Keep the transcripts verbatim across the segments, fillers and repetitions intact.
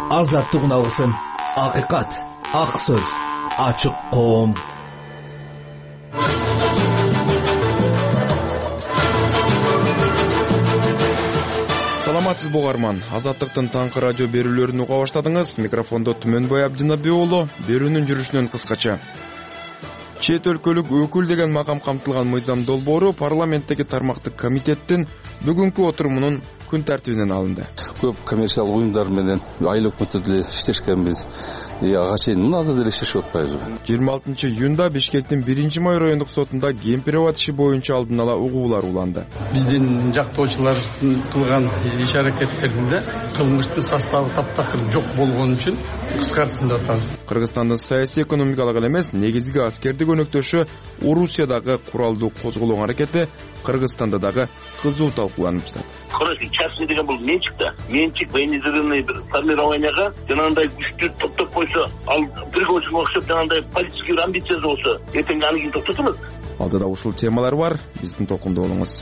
Азаттык алгысын. Акыйкат, ак сөз, ачык коом. Саламатсыз бугарман. Азаттыктын таңкы радио берүүлөрүн уга баштадыңыз. Микрофондо Түмөнбай Абдинабиев уулу. Берүүнүн жүрүшүнөн кыскача. Чет өлкөлүк өкүл деген макам камтылган Мыйзам долбоору парламенттеги тармактык комитеттин бүгүнкү отурумунун күн тартибинен алынды. Көп коммерциялык уюмдар менен айыл өкмөттө деле иштешкенбиз. Ага чейин мына азыр деле иштешип атпайбызбы? жыйырма алтынчы июнда Бишкектин биринчи май райондук сотунда Кемпир-Абад иши боюнча алдын ала угуулар уланды. Биздин жактоочулардын кылган иш аракеттеринде кылмыштын составы таптакыр жок болгон үчүн кыскартсын деп атабыз. Кыргызстандын саясий экономикалык эле эмес, негизги аскердик өнөктөшү Орусиядагы куралдуу козголоң аракети Кыргызстанда дагы кызуу талкууланып жатат. Короче, частный деген бул менчик да. Менчик военизированный бир формированияга жанагындай күчтү топтоп койсо, ал приговорчуга окшоп жанагындай политический амбициясы болсо, эртең аны кийин токтотобуз. Алдыда ушул темалар бар, биздин толкунда болуңуз.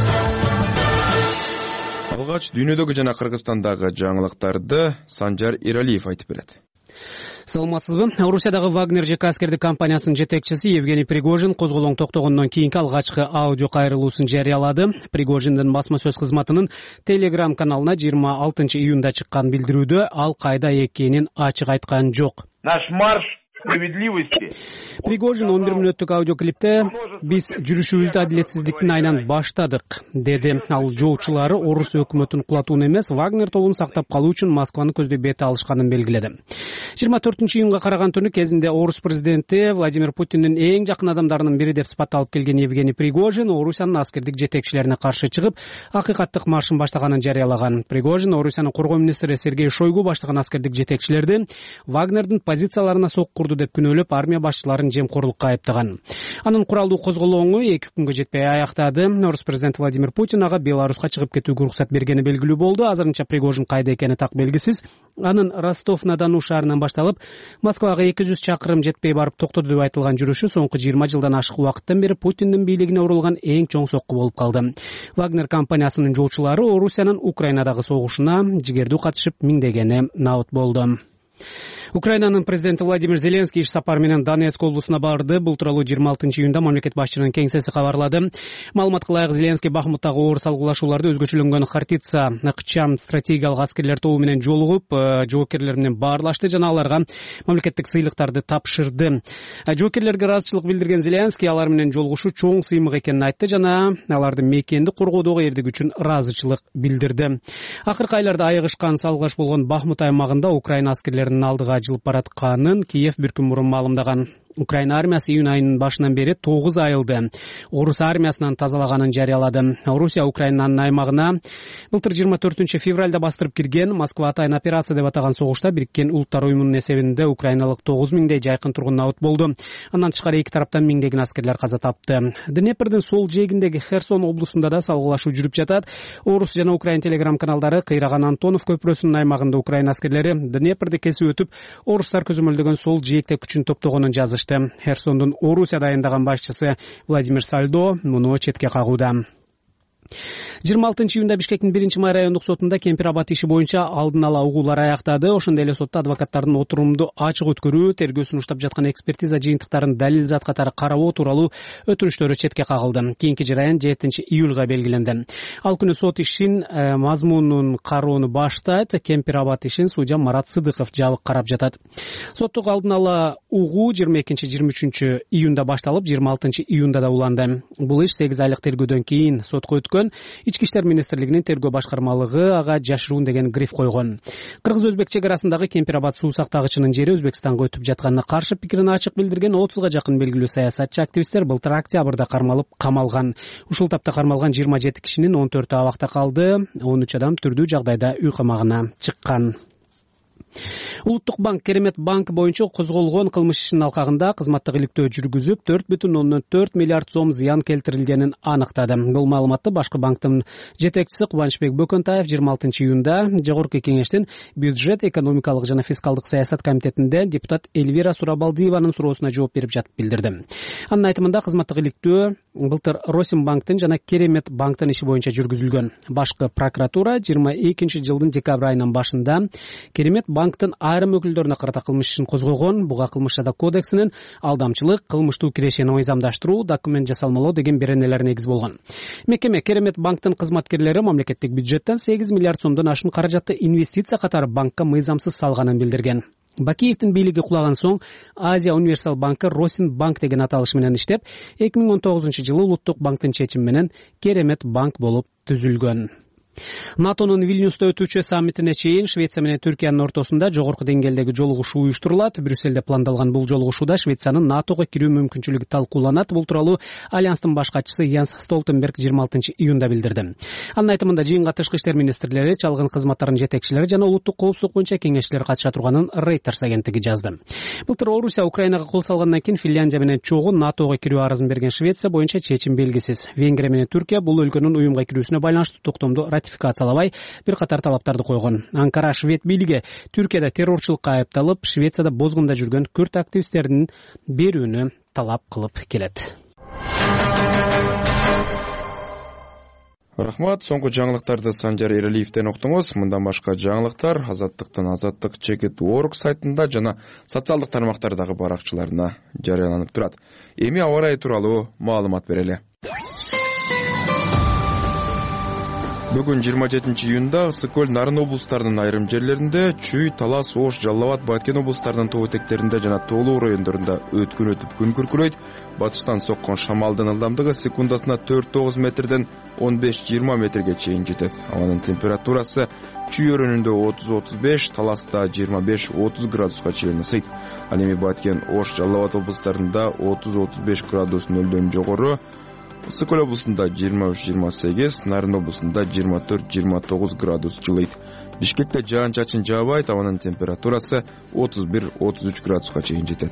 Алгач дүйнөдөгү жана Кыргызстандагы жаңылыктарды Санжар Эралиев айтып берет. Саламатсызбы? Орусиядагы Вагнер жеке аскердик компаниясынын жетекчиси Евгений Пригожин козголоң токтогондон кийинки алгачкы аудио кайрылуусун жарыялады. Пригожиндин басма сөз кызматынын Telegram каналына жыйырма алтынчы июнда чыккан билдирүүдө ал кайда экенин ачык айткан жок. Наш марш справедливости. Пригожин он бир мүнөттүк аудиоклипте биз жүрүшүбүздү адилетсиздиктин айынан баштадык деди. Ал жоочулары орус өкмөтүн кулатууну эмес, Вагнер тобун сактап калуу үчүн Москваны көздөй бет алышканын белгиледи. жыйырма төртүнчү июнга караган түнү кезинде орус президенти Владимир Путиндин эң жакын адамдарынын бири деп сыпатталып келген Евгений Пригожин Орусиянын аскердик жетекчилерине каршы чыгып, акыйкаттык маршын баштаганын жарыялаган. Пригожин Орусиянын коргоо министри Сергей Шойгу баштаган аскердик жетекчилерди Вагнердин позицияларына соккурду деп күнөөлөп, армия башчыларын жемкорлукка айыптаган. Анын куралдуу козголоңу эки күнгө жетпей аяктады. Орус президенти Владимир Путин ага Беларуска чыгып кетүүгө уруксат бергени белгилүү болду. Азырынча Пригожин кайда экени так белгисиз. Анын Ростов-на-Дону шаарынан башталып, Москвага эки жүз чакырым жетпей барып токтоду деп айтылган жүрүшү соңку жыйырма жылдан ашык убакыттан бери Путиндин бийлигине урулган эң чоң сокку болуп калды. Вагнер компаниясынын жоочулары Орусиянын Украинадагы согушуна жигердүү катышып, миңдегени набыт болду. Украинанын президенти Владимир Зеленский иш сапар менен Донецк облусуна барды. Бул тууралуу жыйырма алтынчы июнда мамлекет башчынын кеңсеси кабарлады. Маалыматка ылайык, Зеленский Бахмуттагы оор салгылашууларды өзгөчөлөнгөн Хартица, Накчан стратегиялык аскерлер тобу менен жолугуп, жоокерлер менен баарлашты жана аларга мамлекеттик сыйлыктарды тапшырды. Жоокерлерге ыраазычылык билдирген Зеленский алар менен жолугушуу чоң сыймык экенин айтты жана алардын мекенди коргоодогу эрдиги үчүн ыраазычылык билдирди. Акыркы айларда айыгышкан салгылаш болгон Бахмут аймагында Украина аскерлеринин алдыга жылып баратканын Киев бир күн мурун маалымдаган. Украина армиясы июнь айынын башынан бери тогуз айылды орус армиясынан тазалаганын жарыялады. Орусия Украинанын аймагына былтыр жыйырма төртүнчү февралда бастырып кирген Москва атайын операция деп атаган согушта Бириккен Улуттар уюмунун эсебинде украиналык тогуз миңдей жайкын тургун набыт болду. Андан тышкары эки тараптан миңдеген аскерлер каза тапты. Днепрдин сол жээгиндеги Херсон облусунда да салгылашуу жүрүп жатат. Орус жана Украин телеграм каналдары кыйраган Антонов көпүрөсүнүн аймагында Украина аскерлери Днепрди кесип өтүп, орустар көзөмөлдөгөн сол жээкте күчүн топтогонун жазышты. Херсондун Орусия дайындаган башчысы Владимир Сальдо муну четке кагууда. жыйырма алтынчы июнда Бишкектин биринчи май райондук сотунда Кемпир-Абад иши боюнча алдын ала угуулар аяктады. Ошондой эле сотто адвокаттардын отурумду ачык өткөрүү, тергөөсүн уштап жаткан экспертиза жыйынтыктарын далил зат катары карабоо тууралуу өтүнүчтөрү четке кагылды. Кийинки жараян жетинчи июлга белгиленди. Ал күнү сот ишин э, мазмунун кароону баштайт. Кемпир-Абад ишин судья Марат Сыдыков жабык карап жатат. Соттук алдын ала угуу жыйырма экинчи жыйырма үчүнчү июнда башталып, жыйырма алтынчы июнда да уланды. Бул иш сегиз айлык тергөөдөн кийин сотко өткөн. Ички иштер министрлигинин тергөө башкармалыгы ага жашыруун деген гриф койгон. Кыргыз-өзбек чек арасындагы Кемпир-Абад суу сактагычынын жери Өзбекстанга өтүп жатканына каршы пикирин ачык билдирген отузга жакын белгилүү саясатчы активисттер былтыр октябрда кармалып камалган. Ушул тапта кармалган жыйырма жети кишинин он төртү абакта калды, он үч адам түрдүү жагдайда үй камагына чыккан. Улуттук банк Керемет банк боюнча козголгон кылмыш ишинин алкагында кызматтык иликтөө жүргүзүп, төрт бүтүн ондон төрт миллиард сом зыян келтирилгенин аныктады. Бул маалыматты башкы банктын жетекчиси Кубанычбек Бөкөнтаев жыйырма алтынчы июнда Жогорку кеңештин бюджет, экономикалык жана фискалдык саясат комитетинде депутат Эльвира Сурабалдиеванын суроосуна жооп берип жатып билдирди. Анын айтымында кызматтык иликтөө былтыр Росимбанктын жана Керемет банктын иши боюнча жүргүзүлгөн. Башкы прокуратура жыйырма экинчи жылдын декабрь айынын башында Керемет банктын айрым өкүлдөрүнө карата кылмыш ишин козгогон. Буга кылмыш жада кодексинин алдамчылык, кылмыштуу кирешени мыйзамдаштыруу, документ жасалмалоо деген беренелер негиз болгон. Мекеме Керемет банктын кызматкерлери мамлекеттик бюджеттен сегиз миллиард сомдон ашуун каражатты инвестиция катары банкка мыйзамсыз салганын билдирген. Бакиевдин бийлиги кулаган соң Азия универсал банкы Росин банк деген аталыш менен иштеп, эки миң он тогузунчу жылы Улуттук банктын чечими менен Керемет банк болуп түзүлгөн. НАТОнун Вильнюста өтүүчү саммитине чейин Швеция менен Түркиянын ортосунда жогорку деңгээлдеги жолугушуу уюштурулат. Брюсселде пландалган бул жолугушууда Швециянын НАТОго кирүү мүмкүнчүлүгү талкууланат. Бул тууралуу Альянстын баш катчысы Янс Столтенберг жыйырма алтынчы июнда билдирди. Анын айтымында жыйынга тышкы иштер министрлери, чалгын кызматтарынын жетекчилери жана улуттук коопсуздук боюнча кеңешчилер катыша турганын Reuters агенттиги жазды. Былтыр Орусия Украинага кол салгандан кийин Финляндия менен чогуу НАТОго кирүү арызын берген Швеция боюнча чечим белгисиз. Венгрия менен Түркия бул өлкөнүн уюмга кирүүсүнө байланыштуу токтомду ратификациялабай бир катар талаптарды койгон. Анкара Швед бийлиги Түркияда террорчулукка айыпталып, Швецияда бозгунда жүргөн күрд активисттердин берүүнү талап кылып келет. Рахмат, соңку жаңылыктарды Санжар Эралиевден уктуңуз. Мындан башка жаңылыктар Азаттыктын азаттык чекит точка орг сайтында жана социалдык тармактардагы баракчаларына жарыяланып турат. Эми аба ырайы тууралуу маалымат берели. Бүгүн жыйырма жетинчи июнда Ысык-Көл, Нарын облустарынын айрым жерлеринде, Чүй, Талас, Ош, Жалал Абад, Баткен облустарынын тоо этектеринде жана тоолуу райондорунда өткүн өтүп күн күркүрөйт. Батыштан соккон шамалдын ылдамдыгы секундасына төрт тогуз метрден он беш жыйырма метрге чейин жетет. Абанын температурасы Чүй өрөөнүндө отуз отуз беш, Таласта жыйырма беш отуз градуска чейин ысыйт. Ал эми Баткен, Ош, Жалал Абад облустарында отуз отуз беш градус нөлдөн жогору, Ысык-Көл облусунда жыйырма үч жыйырма сегиз, Нарын облусунда жыйырма төрт жыйырма тогуз градус жылыйт. Бишкекте жаан-чачын жаабайт, абанын температурасы отуз бир отуз үч градуска чейин жетет.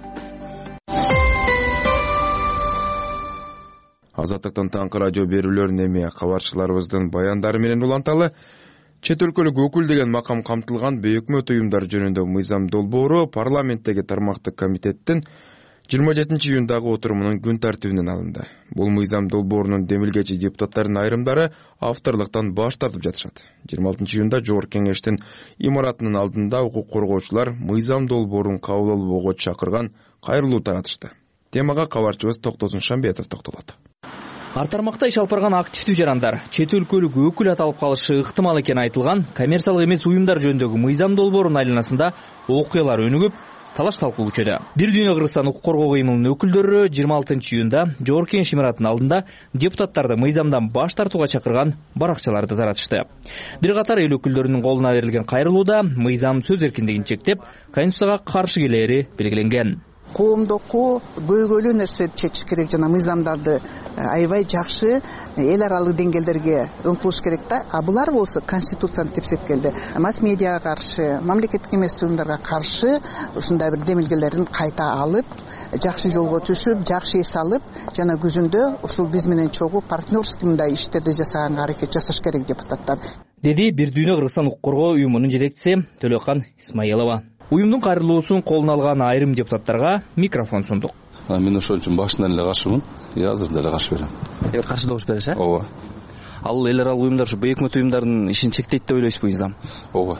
Азаттыктын таңкы радио берүүлөрүн эми кабарчыларыбыздын баяндары менен уланталы. Чет өлкөлүк өкүл деген макам камтылган бейөкмөт уюмдар жөнүндө мыйзам долбоору парламенттеги тармактык комитеттин жыйырма жетинчи июндагы отурумунун күн тартибинен алынды. Бул мыйзам долбоорунун демилгечи депутаттардын айрымдары авторлуктан баш тартып жатышат. жыйырма алтынчы июнда Жогорку Кеңештин имаратынын алдында укук коргоочулар мыйзам долбоорун кабыл алууга чакырган кайрылуу таратышты. Темага кабарчыбыз Токтосун Шамбетов токтолот. Ар тармакта иш алып барган активдүү жарандар, чет өлкөлүк өкүл аталып калышы ыктымал экени айтылган коммерциялык эмес уюмдар жөнүндөгү мыйзам долбоорунун айланасында окуялар өнүгүп, талаш талкуу өчөдө. Бир дүйнө Кыргызстан укук коргоо кыймылынын өкүлдөрү жыйырма алтынчы июнда Жогорку Кеңеш имаратынын алдында депутаттарды мыйзамдан баш тартууга чакырган баракчаларды таратышты. Бир катар эл өкүлдөрүнүн колуна берилген кайрылууда мыйзам сөз эркиндигин чектеп, Конституцияга каршы келери белгиленген. Коомдоку көйгөйлүү нерсе чечиш керек жана мыйзамдарды аябай жакшы эл аралык деңгээлдерге ыңкылыш керек да. А булар болсо Конституцияны тепсеп келди. Масс медиага каршы, мамлекеттик эмес уюмдарга каршы ушундай бир демилгелерин кайта алып, жакшы жолго түшүп, жакшы эс алып, жана күзүндө ушул биз менен чогуу партнерский мындай иштерди жасаганга аракет жасаш керек депутаттар. Деди Бир дүйнө Кыргызстан укук коргоо уюмунун жетекчиси Төлөкан Исмаилова. Уюмдун кайрылуусун колуна алган айрым депутаттарга микрофон сундук. Мен ошон үчүн башынан эле каршымын. Я азыр деле каршы берем. Эми каршы добуш бересиз, э? Ооба. Ал эл аралык уюмдар ушу бейөкмөт уюмдардын ишин чектейт деп ойлойсузбу мыйзам? Ооба.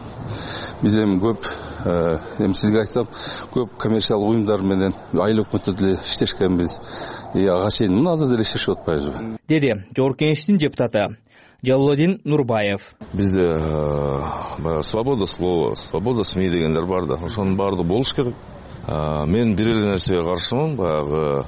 Биз эми көп, эми сизге айтсам, көп коммерциялык уюмдар менен айыл өкмөттө деле иштешкенбиз. И ага чейин мына азыр деле иштешип атпайбызбы? Деди Жогорку Кеңештин депутаты Жаллодин Нурбаев. Бизде свобода слова, свобода СМИ дегендер бар да. Ошонун баардыгы болуш керек. Мен бир эле нерсеге каршымын, баягы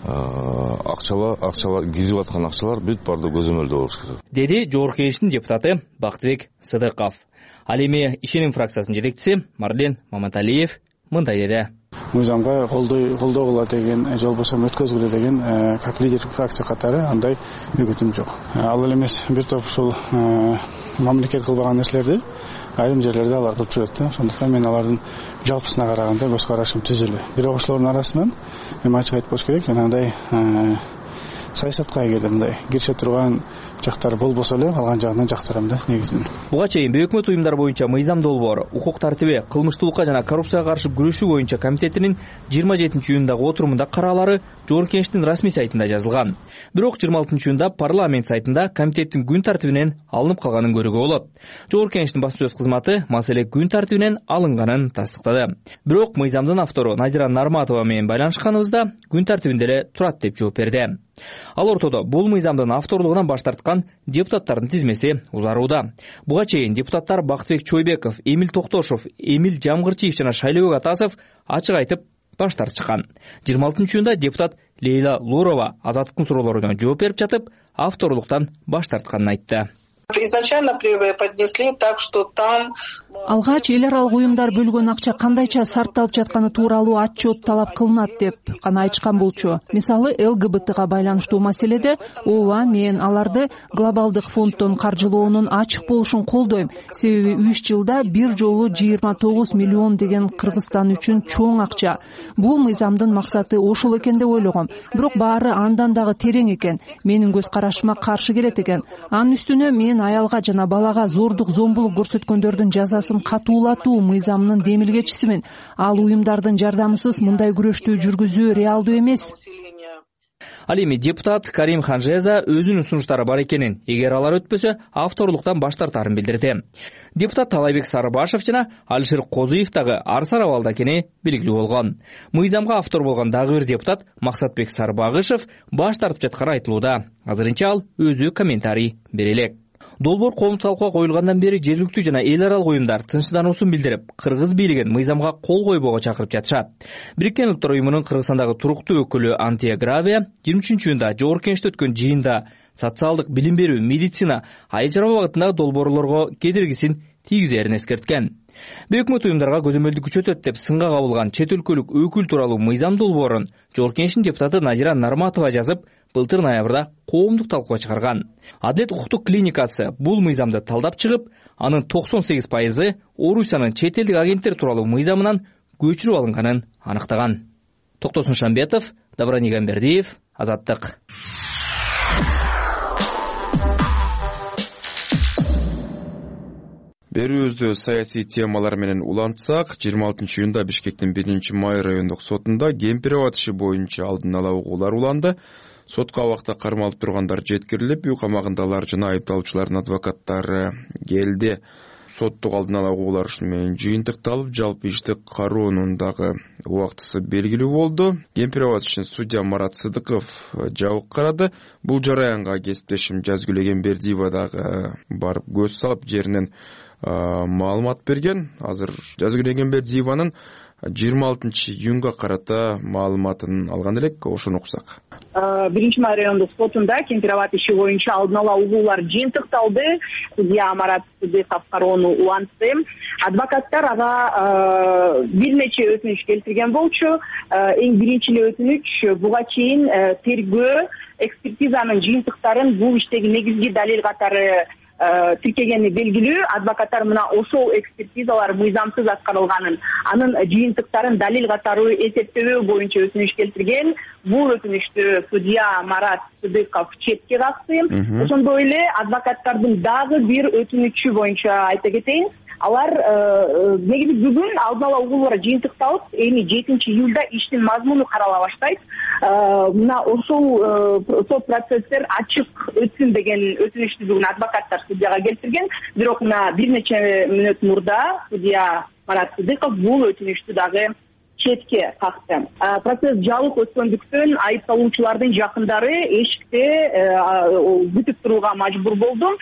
акчалар, акчалар кирип аткан акчалар бүт баардыгы көзөмөлдө болуш керек. Деди Жогорку Кеңештин депутаты Бактыбек Сыдыков. Ал эми Ишеним фракциясынын жетекчиси Марлен Маматалиев мындай деди. Мыйзамга колдогула деген, же болбосо өткөзгүлө деген, как лидер фракция катары андай үгүтүм жок. Ал эле эмес, бир топ ушул мамлекет кылбаган нерселерди айрым жерлерде алар кылып жүрөт да. Ошондуктан мен алардын жалпысына караганда көз карашым түзүлүү. Бирок ошолордун арасынан эми ачык айтып коюш керек, жанагындай саясатка эгер мындай киреше турган жактары болбосо эле калган жагынан жактырам да негизинен. Буга чейин бейөкмөт уюмдар боюнча мыйзам долбоор, укук тартиби, кылмыштуулукка жана коррупцияга каршы күрөшүү боюнча комитетинин жыйырма жетинчи июндагы отурумунда караалары Жогорку Кеңештин расмий сайтында жазылган. Бирок жыйырма алтынчы июнда парламент сайтында комитеттин күн тартибинен алынып калганын көрүүгө болот. Жогорку Кеңештин баспасөз кызматы маселе күн тартибинен алынганын тастыктады. Бирок мыйзамдын автору Надира Нарматова менен байланышканыбызда күн тартибинде эле турат деп жооп берди. Ал ортодо бул мыйзамдын авторлугунан баш тарткан депутаттардын тизмеси узарууда. Буга чейин депутаттар Бактыбек Чойбеков, Эмил Токтошов, Эмил Жамгырчиев жана Шайлообек Атасов ачык айтып баш тартышкан. жыйырма алтынчы июнда депутат Лейла Лурова азаттыктын суроолоруна жооп берип жатып, авторлуктан баш тартканын айтты. Изначально преподнесли так, что там алгач эл аралык уюмдар бөлгөн акча кандайча сарпталып жатканы тууралуу отчет талап кылынат деп гана айтышкан болчу. Мисалы эл гэ бэ тэга байланыштуу маселеде ооба мен аларды глобалдык фонддон каржылоонун ачык болушун колдойм. Себеби үч жылда бир жолу жыйырма тогуз миллион деген Кыргызстан үчүн чоң акча. Бул мыйзамдын максаты ошол экен деп ойлогом. Бирок баары андан дагы терең экен. Менин көз карашыма каршы келет экен. Анын үстүнө мен аялга жана балага зордук зомбулук көрсөткөндөрдүн жазасын катуулатуу мыйзамынын демилгечисимин. Ал уюмдардын жардамысыз мындай күрөштү жүргүзүү реалдуу эмес. Ал эми депутат Карим Ханжеза өзүнүн сунуштары бар экенин, эгер алар өтпөсө авторлуктан баш тартарын билдирди. Депутат Талайбек Сарыбашев жана Алишер Козуев дагы арсар абалда экени белгилүү болгон. Мыйзамга автор болгон дагы бир депутат Максатбек Сарбагышев баш тартып жатканы айтылууда. Азырынча ал өзү комментарий бере элек. Долбоор коомдук талкууга коюлгандан бери жергиликтүү жана эл аралык уюмдар тынчсыздануусун билдирип, кыргыз бийлигин мыйзамга кол койбоого чакырып жатышат. Бириккен Улуттар уюмунун Кыргызстандагы туруктуу өкүлү Антия Гравия жыйырма үчүнчү июнда Жогорку Кеңеште өткөн жыйында социалдык билим берүү, медицина, айыл чарба багытындагы долбоорлорго кедергисин тийгизерин эскерткен. Бейөкмөт уюмдарга көзөмөлдү күчөтөт деп сынга кабылган чет өлкөлүк өкүл тууралуу мыйзам долбоорун Жогорку Кеңештин депутаты Надира Нарматова жазып, былтыр ноябрда коомдук талкууга чыгарган. Адилет укуктук клиникасы бул мыйзамды талдап чыгып, анын токсон сегиз пайызы Орусиянын чет элдик агенттер тууралуу мыйзамынан көчүрүп алынганын аныктаган. Токтосун Шамбетов, Даврани Гамбердиев, Азаттык. Берүүбүздө саясий темалар менен улантсак, жыйырма алтынчы июнда Бишкектин биринчи май райондук сотунда Кемпирабад иши боюнча алдын ала угуулар уланды. Сотко абакта кармалып тургандар жеткирилип, үй камагындалар жана айыпталуучулардын адвокаттары келди. Соттук алдын ала угуулар ушуну менен жыйынтыкталып, жалпы ишти кароонун дагы убактысы белгилүү болду. Кемпирабад ишин судья Марат Сыдыков жабык карады. Бул жараянга кесиптешим Жазгүл Эгембердиева дагы барып көз салып, жеринен маалымат берген. Азыр Жазгүл Эгембердиеванын жыйырма алтынчы июнга карата маалыматын алган элек, ошону уксак. биринчи май райондук сотунда Кемпирабад иши боюнча алдын ала угуулар жыйынтыкталды. Судья Марат Сыдыков кароону улантты. Адвокаттар ага бир нече өтүнүч келтирген болчу. Эң биринчи өтүнүч буга чейин тергөө экспертизанын жыйынтыктарын бул иштеги негизги далил катары тиркегени белгилүү. Адвокаттар мына ошол экспертизалар мыйзамсыз аткарылганын, анын жыйынтыктарын далил катары эсептөө боюнча өтүнүч келтирген. Бул өтүнүчтү судья Марат Сыдыков четке какты. Ошондой эле адвокаттардын дагы бир өтүнүчү боюнча айта кетейин. Алар негизи бүгүн алдын ала угуулар жыйынтыкталып, эми жетинчи июлда иштин мазмуну карала баштайт. Мына ошол сот процесстер ачык өтсүн деген өтүнүчтү бүгүн адвокаттар судьяга келтирген. Бирок мына бир нече мүнөт мурда судья Марат Сыдыков бул өтүнүчтү дагы четке какты. Процесс жалык өткөндүктөн айыпталуучулардын жакындары эшикте күтүп турууга мажбур болду.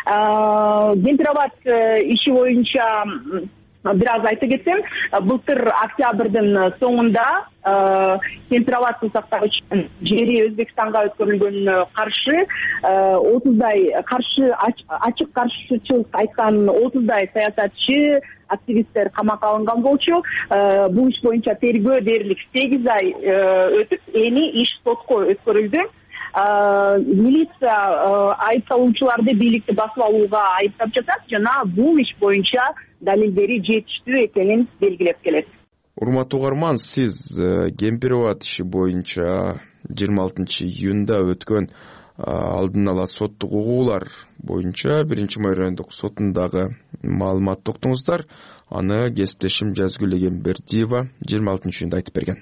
Кемпирабад иши боюнча бир аз айта кетсем, былтыр октябрдын соңунда Кемпирабадты сактагычтын жери Өзбекстанга өткөрүлгөнүнө каршы отуздай каршы ачык каршычылык айткан отуздай саясатчы, активисттер камакка алынган болчу. Бул иш боюнча тергөө дээрлик сегиз ай өтүп, эми иш сотко өткөрүлдү. Милиция айыпталуучуларды бийликти басып алууга айыптап жатат жана бул иш боюнча далилдери жетиштүү экенин белгилеп келет. Урматтуу угарман, сиз Кемпирабад иши боюнча жыйырма алтынчы июнда өткөн алдын ала соттук угуулар боюнча биринчи май райондук сотундагы маалыматты уктуңуздар. Аны кесиптешим Жазгүл Эгембердиева жыйырма алтынчы июнда айтып берген.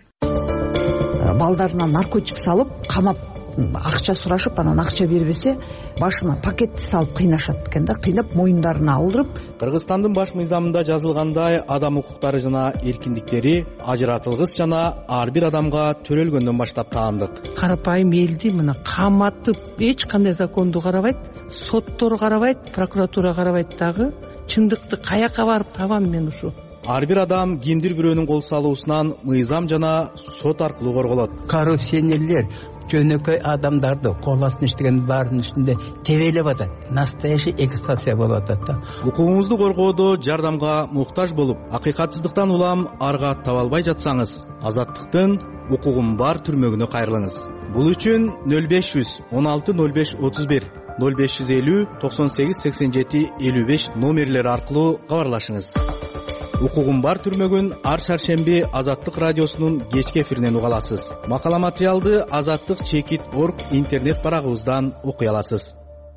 Балдарына наркотик салып, камап, акча сурашып, анан акча бербесе, башына пакетти салып кыйнашат экен да, кыйнап моюндарына алдырып. Кыргызстандын баш мыйзамында жазылгандай, адам укуктары жана эркиндиктери ажыратылгыс жана ар бир адамга төрөлгөндөн баштап таандык. Карапайым элди мына каматып, эч кандай законду карабайт, соттор карабайт, прокуратура карабайт дагы. Чындыкты каяка барып табам мен ушу? Ар бир адам кимдир бирөөнүн кол салуусунан мыйзам жана сот аркылуу корголот. Коррупционерлер жөнөкөй адамдарды кол астына иштеген баардын үстүндө тебелеп атат. Настоящий эксплуатация болуп атат да. Укугуңузду коргоодо жардамга муктаж болуп, акыйкатсыздыктан улам арга таба албай жатсаңыз, Азаттыктын укугум бар түрмөгүнө кайрылыңыз. Бул үчүн нөл беш жүз он алты нөл беш отуз бир нөл беш жүз элүү токсон сегиз сексен жети элүү беш номерлери аркылуу кабарлашыңыз. Укугум бар түрмөгүн ар шаршемби Азаттык радиосунун кечки эфиринен уга аласыз. Макала материалды Азаттык чекит точка орг интернет барагыбыздан окуй аласыз.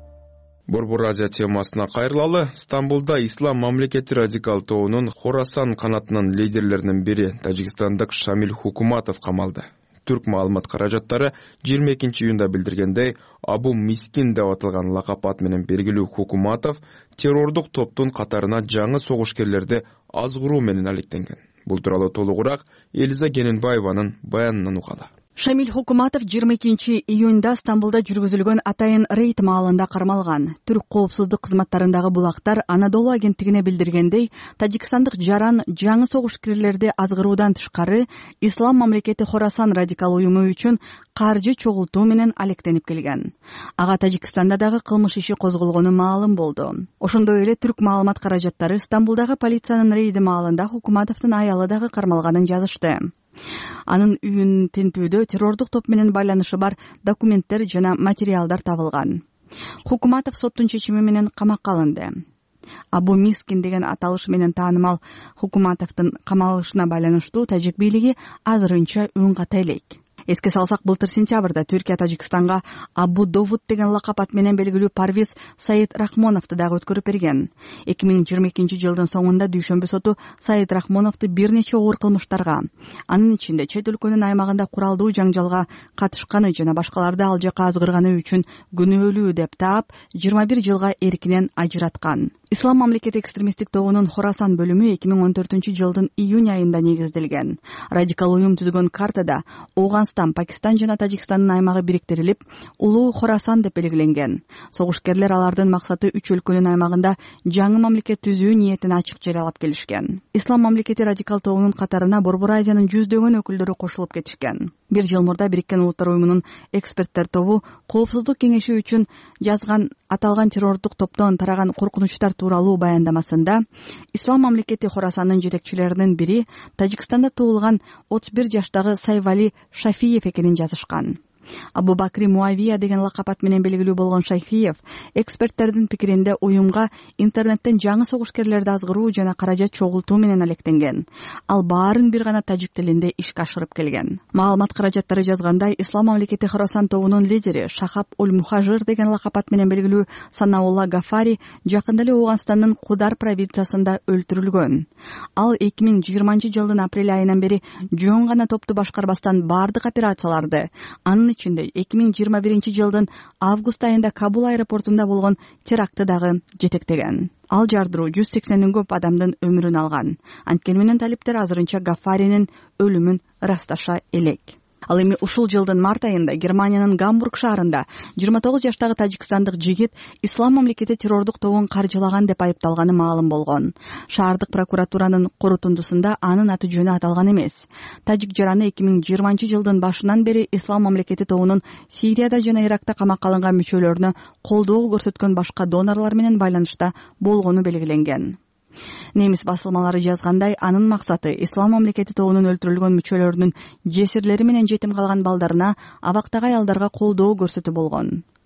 Борбор Азия темасына кайрылалы. Стамбулда Ислам мамлекети радикал тобунун Хорасан канатынын лидерлеринин бири тажикстандык Шамиль Хукуматов камалды. Түрк маалымат каражаттары жыйырма экинчи июнда билдиргендей, Абу Мискин деп аталган лакап ат менен белгилүү Хукуматов террордук топтун катарына жаңы согушкерлерди азгыруу менен алектенген. Бул тууралуу толугураак Элиза Кененбаеванын баянынан угалы. Шамиль Хукуматов жыйырма экинчи июнда Стамбулда жүргүзүлгөн атайын рейд маалында кармалган. Түрк коопсуздук кызматтарындагы булактар Анадолу агенттигине билдиргендей, тажикстандык жаран жаңы согушкерлерди азгыруудан тышкары Ислам мамлекети Хорасан радикал уюму үчүн каржы чогултуу менен алектенип келген. Ага Тажикстанда дагы кылмыш иши козголгону маалым болду. Ошондой эле түрк маалымат каражаттары Стамбулдагы полициянын рейди маалында Хукуматовдун аялы дагы кармалганын жазышты. Анын үйүн тинтүүдө террордук топ менен байланышы бар документтер жана материалдар табылган. Хукуматов соттун чечими менен камакка алынды. Абу Мискин деген аталыш менен таанымал Хукуматовдун камалышына байланыштуу тажик бийлиги азырынча үн ката элек. Эске салсак, былтыр сентябрда Түркия Тажикстанга Абу Довуд деген лакап ат менен белгилүү Парвиз Саид Рахмоновду дагы өткөрүп берген. эки миң жыйырма экинчи жылдын соңунда дүйшөмбү соту Саид Рахмоновду бир нече оор кылмыштарга, анын ичинде чет өлкөнүн аймагында куралдуу жаңжалга катышканы жана башкаларды ал жака азгырганы үчүн күнөөлүү деп таап, жыйырма бир жылга эркинен ажыраткан. Ислам мамлекети экстремисттик тобунун Хорасан бөлүмү эки миң он төртүнчү жылдын июнь айында негизделген. Радикал уюм түзгөн картада Ооганстан, Пакистан жана Тажикстандын аймагы бириктирилип, улуу Хорасан деп белгиленген. Согушкерлер алардын максаты үч өлкөнүн аймагында жаңы мамлекет түзүү ниетин ачык жарыялап келишкен. Ислам мамлекети радикал тобунун катарына Борбор Азиянын жүздөгөн өкүлдөрү кошулуп кетишкен. Бир жыл мурда Бириккен Улуттар уюмунун эксперттер тобу Коопсуздук кеңеши үчүн жазган аталган террордук топтон тараган коркунучтар тууралуу баяндамасында Ислам мамлекети Хорасандын жетекчилеринин бири Тажикстанда туулган отуз бир жаштагы Сайвали Шафиев экенин жазышкан. Абу Бакри Муавия деген лакап ат менен белгилүү болгон Шайфиев эксперттердин пикиринде уюмга интернеттен жаңы согушкерлерди азгыруу жана каражат чогултуу менен алектенген. Ал баарын бир гана тажик тилинде ишке ашырып келген. Маалымат каражаттары жазгандай, Ислам мамлекети Хорасан тобунун лидери Шахаб Уль-Мухажир деген лакап ат менен белгилүү Санаулла Гафари жакында эле Ооганстандын Кудар провинциясында өлтүрүлгөн. Ал эки миң жыйырманчы жылдын апрель айынан бери жөн гана топту башкарбастан бардык операцияларды, анын ичинде эки миң жыйырма биринчи жылдын август айында Кабул аэропортунда болгон терактты дагы жетектеген. Ал жардыруу жүз сексенден көп адамдын өмүрүн алган. Анткени менен талиптер азырынча Гафаринин өлүмүн ырасташа элек. Ал эми ушул жылдын март айында Германиянын Гамбург шаарында жыйырма тогуз жаштагы тажикстандык жигит Ислам мамлекети террордук тобун каржылаган деп айыпталганы маалым болгон. Шаардык прокуратуранын корутундусунда анын аты жөнү аталган эмес. Тажик жараны эки миң жыйырманчы жылдын башынан бери Ислам мамлекети тобунун Сирияда жана Иракта камакка алынган мүчөлөрүнө колдоо көрсөткөн башка донорлор менен байланышта болгону белгиленген. Немис басылмалары жазгандай, анын максаты Ислам мамлекети тобунун өлтүрүлгөн мүчөлөрүнүн жесирлери менен жетим калган балдарына, абактагы аялдарга колдоо көрсөтүү болгон.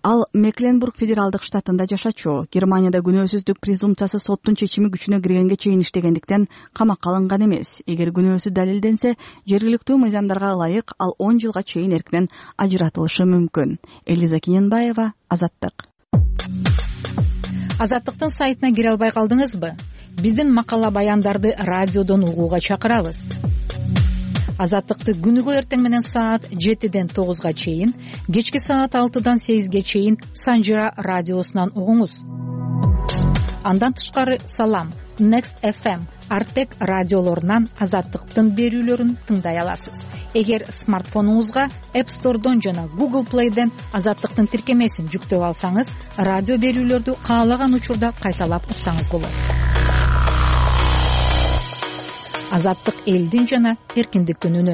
Ал Мекленбург федералдык штатында жашачу. Германияда күнөөсүздүк презумпциясы соттун чечими күчүнө киргенге чейин иштегендиктен камакка алынган эмес. Эгер күнөөсү далилденсе, жергиликтүү мыйзамдарга ылайык ал он жылга чейин эркинен ажыратылышы мүмкүн. Элиза Кененбаева, Азаттык. Азаттыктын сайтына кире албай калдыңызбы? Биздин макала баяндарды радиодон угууга чакырабыз. Азаттыкты күнүгө эртең менен саат жетиден тогузга чейин, кечки саат алтыдан сегизге чейин Санжира радиосунан угуңуз. Андан тышкары Салам, Next эф эм, Артек радиолорунан Азаттыктын берүүлөрүн тыңдай аласыз. Эгер смартфонуңузга App Store'дон жана Google Play'ден Азаттыктын тиркемесин жүктөп алсаңыз, радио берүүлөрдү каалаган учурда кайталап уксаңыз болот. Азаттык элдин жана эркиндиктин үнү.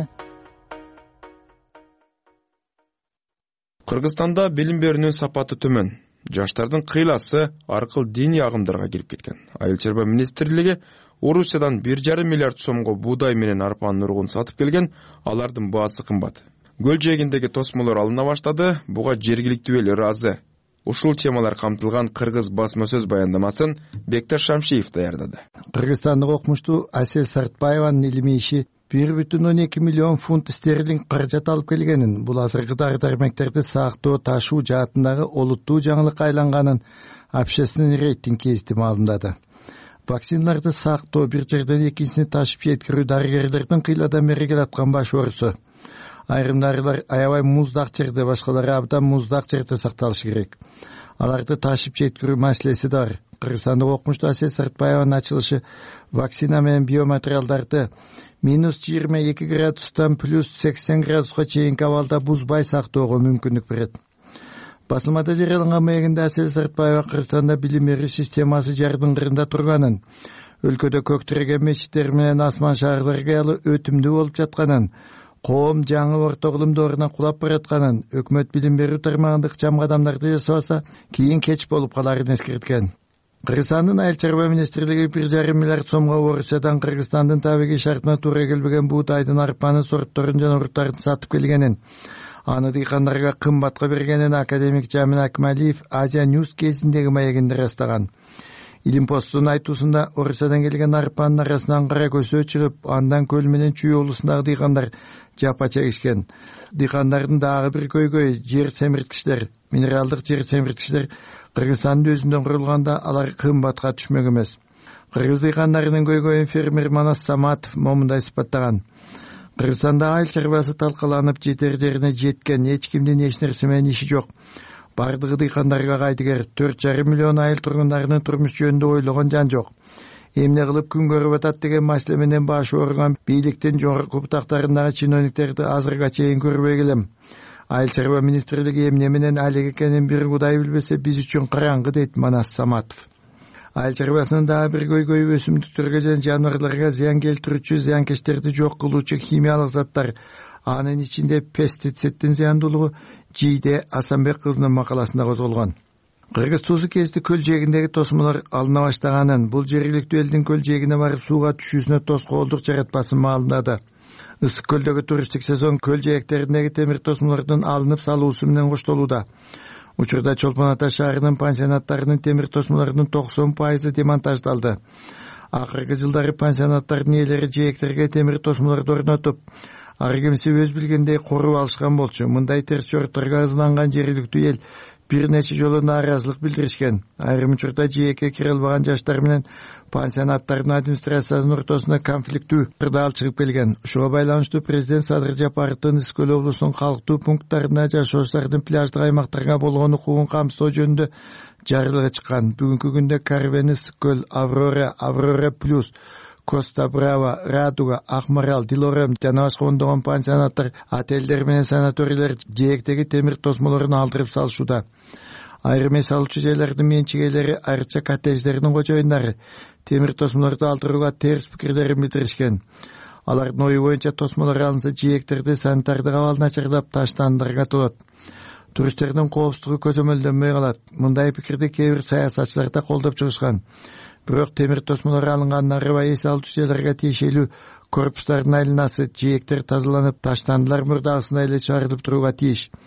Кыргызстанда билим берүүнүн сапаты төмөн. Жаштардын кыйласы аркыл диний агымдарга кирип кеткен. Айыл чарба министрлиги Орусиядан бир жарым миллиард сомго буудай менен арпанын ургун сатып келген, алардын баасы кымбат. Көл жээгиндеги тосмолор алына баштады, буга жергиликтүү эл ыраазы. Ушул темалар камтылган кыргыз басма сөз баяндамасын Бекташ Шамшиев даярдады. Кыргызстандык окумуштуу Асел Сартбаеванын илимий иши бир бүтүн он эки миллион фунт стерлинг каражат алып келгенин, бул азыркы дары-дармектерди сактоо, ташуу жаатындагы олуттуу жаңылыкка айланганын общественный рейтинг кести маалымдады. Вакциналарды сактоо, бир жерден экинчисине ташып жеткирүү дарыгерлердин кыйладан бери келаткан баш оорусу. Айрым дарылар аябай муздак жерде, башкалары абдан муздак жерде сакталышы керек. Аларды ташып жеткирүү маселеси да бар. Кыргызстандык окумуштуу Асел Сартбаеванын ачылышы вакцина менен биоматериалдарды минус жыйырма эки градустан плюс сексен градуска чейинки абалда бузбай сактоого мүмкүндүк берет. Басылмада жарыяланган маегинде Асел Сартбаева Кыргызстанда билим берүү системасы жардыңгырында турганын, өлкөдө көк тиреген мечиттер менен асман шаарлар кыялы өтүмдүү болуп жатканын, коом жаңы орто кылымдоорунан кулап баратканын, өкмөт билим берүү тармагындагы ыкчам кадамдарды жасабаса, кийин кеч болуп каларын эскерткен. Кыргызстандын айыл чарба министрлиги бир жарым миллиард сомго Орусиядан Кыргызстандын табигый шартына туура келбеген буутайдын, арпанын сортторун жана урттарын сатып келгенин, аны дыйкандарга кымбатка бергенин академик Жамин Акмалиев Азия Ньюс кезиндеги маегинде ырастаган. Илимпосттун айтуусунда Орусиядан келген арпанын арасынан кара көсөө чыгып, андан көл менен Чүй облусундагы дыйкандар жапа чегишкен. Дыйкандардын дагы бир көйгөй жер семирткичтер, минералдык жер семирткичтер Кыргызстандын өзүндөн курулганда алар кымбатка түшмөк эмес. Кыргыз дыйкандарынын көйгөйүн фермер Манас Саматов момундай сыпаттаган. Кыргызстанда айыл чарбасы талкаланып, жетер жерине жеткен, эч кимдин эч нерсе менен иши жок. Бардыгы дыйкандарга кайтыгер, төрт жарым миллион айыл тургундарынын турмуш жөнүндө ойлогон жан жок. Эмне кылып күн көрүп атат деген маселе менен башы ооруган бийликтин жогорку бутактарындагы чиновниктерди азырга чейин көрбөй келем. Айыл чарба министрлиги эмне менен алек экенин бир Кудай билбесе, биз үчүн караңгы, дейт Манас Саматов. Айыл чарбасынын дагы бир көйгөйү өсүмдүктөргө жана жаныбарларга зыян келтирүүчү, зыянкечтерди жок кылуучу химиялык заттар, анын ичинде пестициддин зыяндуулугу Жийде Асанбек кызынын макаласында козголгон. Кыргыз туузу кезде көл жээгиндеги тосмолор алына баштаганын, бул жергиликтүү элдин көл жээгине барып сууга түшүүсүнө тоскоолдук жаратпасын маалымдады. Ысык көлдөгү туристтик сезон көл жээктериндеги темир тосмолордун алынып салуусу менен коштолууда. Учурда Чолпон Ата шаарынын пансионаттарынын темир тосмолорунун токсон пайызы демонтаждалды. Акыркы жылдары пансионаттардын ээлери жээктерге темир тосмолорду орнотуп, ар кимиси өз билгендей коруп алышкан болчу. Мындай терс жорукторго ызыланган жергиликтүү эл бир нече жолу нааразылык билдиришкен. Айрым учурда жээкке кире албаган жаштар менен пансионаттардын администрациясынын ортосунда конфликттүү кырдаал чыгып келген. Ушуга байланыштуу президент Садыр Жапаровдун Ысык көл облусунун калктуу пункттарында жашоочулардын пляждык аймактарга болгон укугун камсыздоо жөнүндө жарыялык чыккан. Бүгүнкү күндө Карвен, Ысык көл, Аврора, Аврора плюс, Коста Брава, Радуга, Акмарал, Дилорем жана башка ондогон пансионаттар, отелдер менен санаторийлер жээктеги темир тосмолорун алдырып салышууда. Айрым эс алуучу жайлардын менчигейлери, айрыкча коттедждердин кожоюндары темир тосмолорду алдырууга терс пикирлерин билдиришкен. Алардын ою боюнча тосмолор алынса жээктерди санитардык абал начарлап таштандырга болот. Туристтердин коопсуздугу көзөмөлдөнбөй калат. Мындай пикирди кээ бир саясатчылар да колдоп чыгышкан. Бирок темир тосмолор алынгандан аябай эс алуучу жерлерге тиешелүү корпустардын айланасы, жээктер тазаланып, таштандылар мурдагысындай эле чыгарылып турууга тийиш.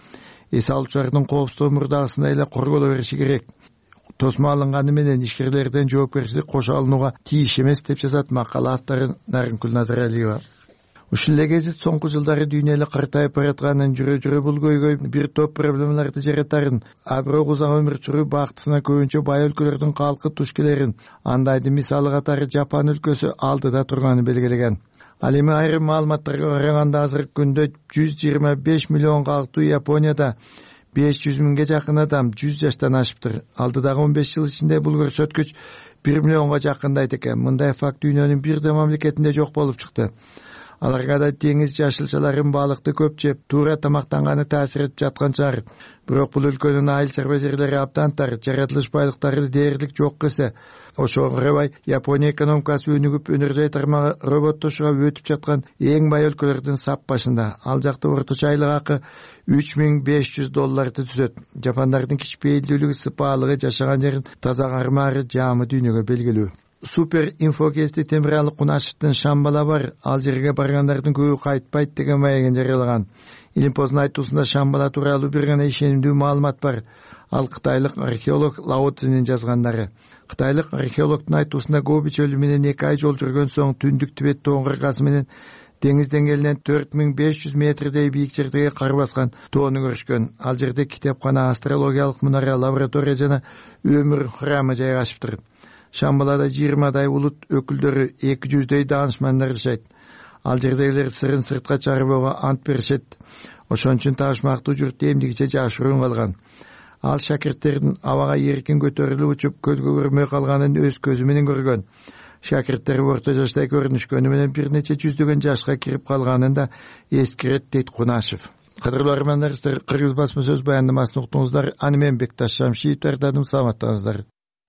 эс алуучулардын коопсуздугу мурдагысындай эле корголо бериши керек. Тосмо алынганы менен ишкерлерден жоопкерчилик кошо алынууга тийиш эмес деп жазат макала автору Наринкүл Назаралиева. Ушул эле гезит соңку жылдары дүйнө эле картайып баратканын, жүрө-жүрө бул көйгөй бир топ проблемаларды жаратарын, а бирок узак өмүр сүрүү бактысына көбүнчө бай өлкөлөрдүн калкы туш келерин, андайдын мисалы катары Жапан өлкөсү алдыда турганын белгилеген. Ал эми айрым маалыматтарга караганда азыркы күндө жүз жыйырма беш миллион калктуу Японияда беш жүз миңге жакын адам жүз жаштан ашыптыр. Алдыдагы он беш жыл ичинде бул көрсөткүч бир миллионго жакындайт экен. Мындай факт дүйнөнүн бир да мамлекетинде жок болуп чыкты. Аларга да деңиз жашылчаларын балыкты көп жеп, туура тамактанганы таасир этип жаткан чыгар. Бирок бул өлкөнүн айыл чарба жерлери абдан тар, жаратылыш байлыктары дээрлик жок кесе. Ошого карабай Япония экономикасы өнүгүп, өнөрдөй тармагы роботтошууга өтүп жаткан эң бай өлкөлөрдүн сап башында. Ал жакта орточо айлык акы үч миң беш жүз долларды түзөт. Жапондардын кичпейилдүүлүгү, сыпаалыгы, жашаган жерин таза кармаары жаамы дүйнөгө белгилүү. Супер инфокести Темиралы Кунашевдин Шамбала бар, ал жерге баргандардын көбү кайтпайт деген маегин жарыялаган. Илимпоздун айтуусунда Шамбала тууралуу бир гана ишенимдүү маалымат бар. Ал кытайлык археолог Лао Цзинин жазгандары. Кытайлык археологдун айтуусунда Гоби чөлү менен эки ай жол жүргөн соң түндүк Тибет тоң кыркасы менен деңиз деңгээлинен төрт миң беш жүз метрдей бийик жердеги кар баскан тоону көрүшкөн. Ал жерде китепкана, астрологиялык мунара, лаборатория жана өмүр храмы жайгашыптыр. Шамбалада жыйырмадай улут өкүлдөрү, эки жүздөй даанышмандар жашайт. Ал жердегилер сырын сыртка чыгарбоого ант беришет. Ошон үчүн таашмактуу журт эмдигиче жашыруун калган. Ал шакирттердин абага эркин көтөрүлүп учуп, көзгө көрмөй калганын өз көзү менен көргөн. Шакирттер орто жаштай көрүнүшкөнү менен бир нече жүздөгөн жашка кирип калганын да эскерет дейт Кунашев. Кадырлуу армандаштар, Кыргыз басма сөз баяндамасын уктуңуздар. Аны мен Бекташ Шамшиев даярдадым. Саламаттаңыздар.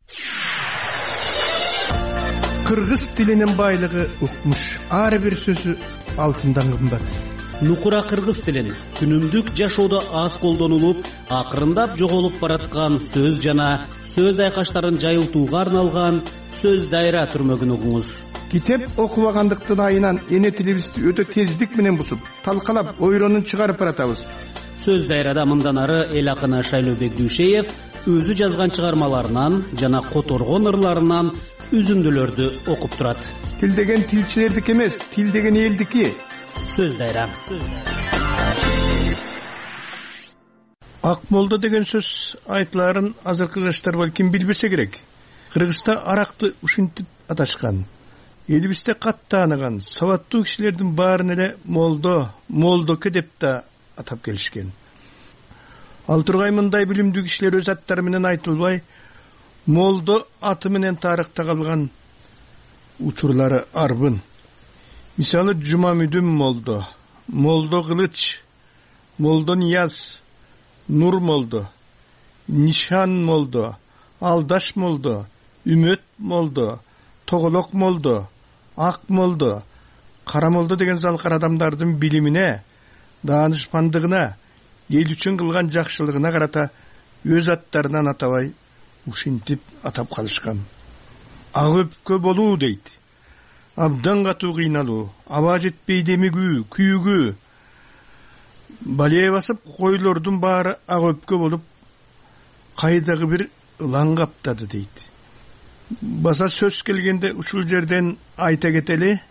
Кыргыз тилинин байлыгы укмуш. Ар бир сөзү алтындан кымбат. Нукура кыргыз тилин күнүмдүк жашоодо аз колдонулуп, акырындап жоголуп бараткан сөз жана сөз айкаштарын жайылтууга арналган сөз дайра түрмөгүн угуңуз. Китеп окубагандыктын айынан эне тилибизди өтө тездик менен бусуп, талкалап, ойронун чыгарып баратабыз. Сөз дайрада мындан ары эл акыны Шайлообек Дүйшеев өзү жазган чыгармаларынан жана которгон ырларынан үзүндүлөрдү окуп турат. Тил деген тилчилердики эмес, тил деген элдики. Сөз дайра. Акмолдо деген сөз айтыларын азыркы жаштар балким билбесе керек. Кыргызда аракты ушинтип аташкан. Элибизде катты тааныган сабаттуу кишилердин баарын эле молдо, молдоке деп да атап келишкен. Ал тургай мындай билимдүү кишилер өз аттары менен айтылбай, молдо аты менен тарыхта калган учурлары арбын. Мисалы Жумамүдүн молдо, молдо Кылыч, молдо Нияз, Нур молдо, Нишан молдо, Алдаш молдо, Үмөт молдо, Тоголок молдо, Ак молдо, Кара молдо деген залкар адамдардын билимине, даанышмандыгына, эл үчүн кылган жакшылыгына карата өз аттарынан атабай ушинтип атап калышкан. Ак өпкө болуу дейт. Абдан катуу кыйналуу, аба жетпей демигүү, күйүгүү. Балее басып койлордун баары ак өпкө болуп, кайдагы бир ылаң каптады дейт. Баса сөз келгенде ушул жерден айта кетели,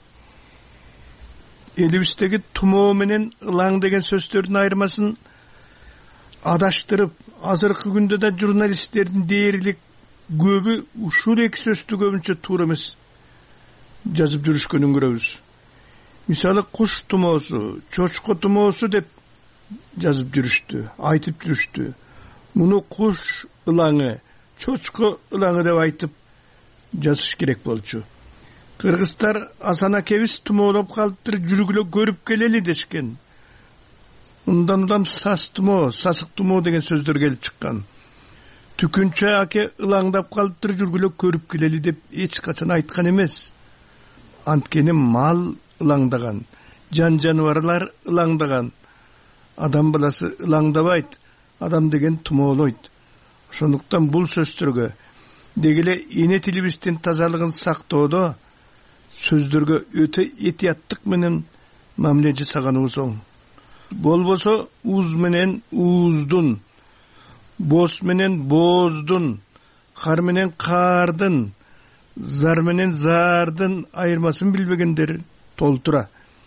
элибиздеги тумоо менен ылаң деген сөздөрдүн айырмасын адаштырып, азыркы күндө да журналисттердин дээрлик көбү ушул эки сөздү көбүнчө туура эмес жазып жүрүшкөнүн көрөбүз. Мисалы куш тумоосу, чочко тумоосу деп жазып жүрүштү, айтып жүрүштү. Муну куш ылаңы, чочко ылаңы деп айтып жазыш керек болчу. Кыргыздар Асан акебиз тумоолоп калыптыр, жүргүлө көрүп келели дешкен. Ундан улам сас тумоо, сасык тумоо деген сөздөр келип чыккан. Түкүнчө аке ылаңдап калыптыр, жүргүлө көрүп келели деп эч качан айткан эмес. Анткени мал ылаңдаган, жан жаныбарлар ылаңдаган. Адам баласы ылаңдабайт, адам деген тумоолойт. Ошондуктан бул сөздөргө дегеле эне тилибиздин тазалыгын сактоодо сөздөргө өтө этияттык менен мамиле жасаганыбыз оң. болбосо уз менен ууздун, боз менен бооздун, кар менен каардын, зар менен зардын айырмасын билбегендер толтура.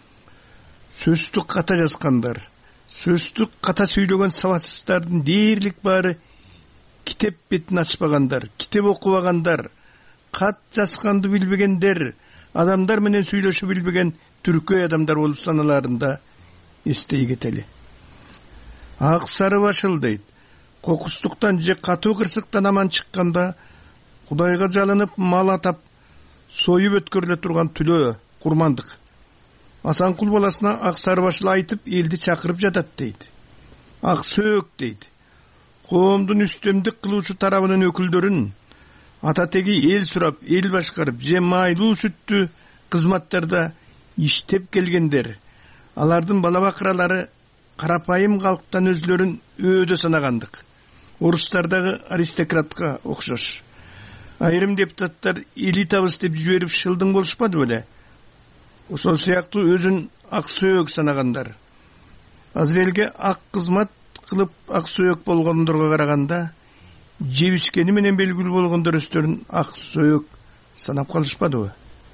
Сөздү ката жазгандар, сөздү ката сүйлөгөн сабатсыздардын дээрлик баары китеп бетин ачпагандар, китеп окубагандар, кат жазганды билбегендер, адамдар менен сүйлөшүп билбеген түркөй адамдар болуп саналарында эстей кетели. Ак сары башыл дейт, кокустуктан же катуу кырсыктан аман чыкканда Кудайга жалынып мал атап союп өткөрүлө турган түлөө курмандык. Асанкул баласына ак сары башыл айтып элди чакырып жатат дейт. Ак сөөк дейт. Коомдун үстөмдүк кылуучу тарабынын өкүлдөрүн ата теги эл сурап, эл башкарып, же майлуу сүттү кызматтарда иштеп келгендер. Алардын бала бакыралары карапайым калктан өзлөрүн өөдө санагандык. Орустардагы аристократка окшош. Айрым депутаттар элитабыз деп жиберип шылдың болушпады беле? Ошол сыяктуу өзүн ак сөөк санагандар. Азыр элге ак кызмат кылып ак сөөк болгондорго караганда жебишкени менен белгилүү болгондор өздөрүн ак сөөк санап калышпадыбы?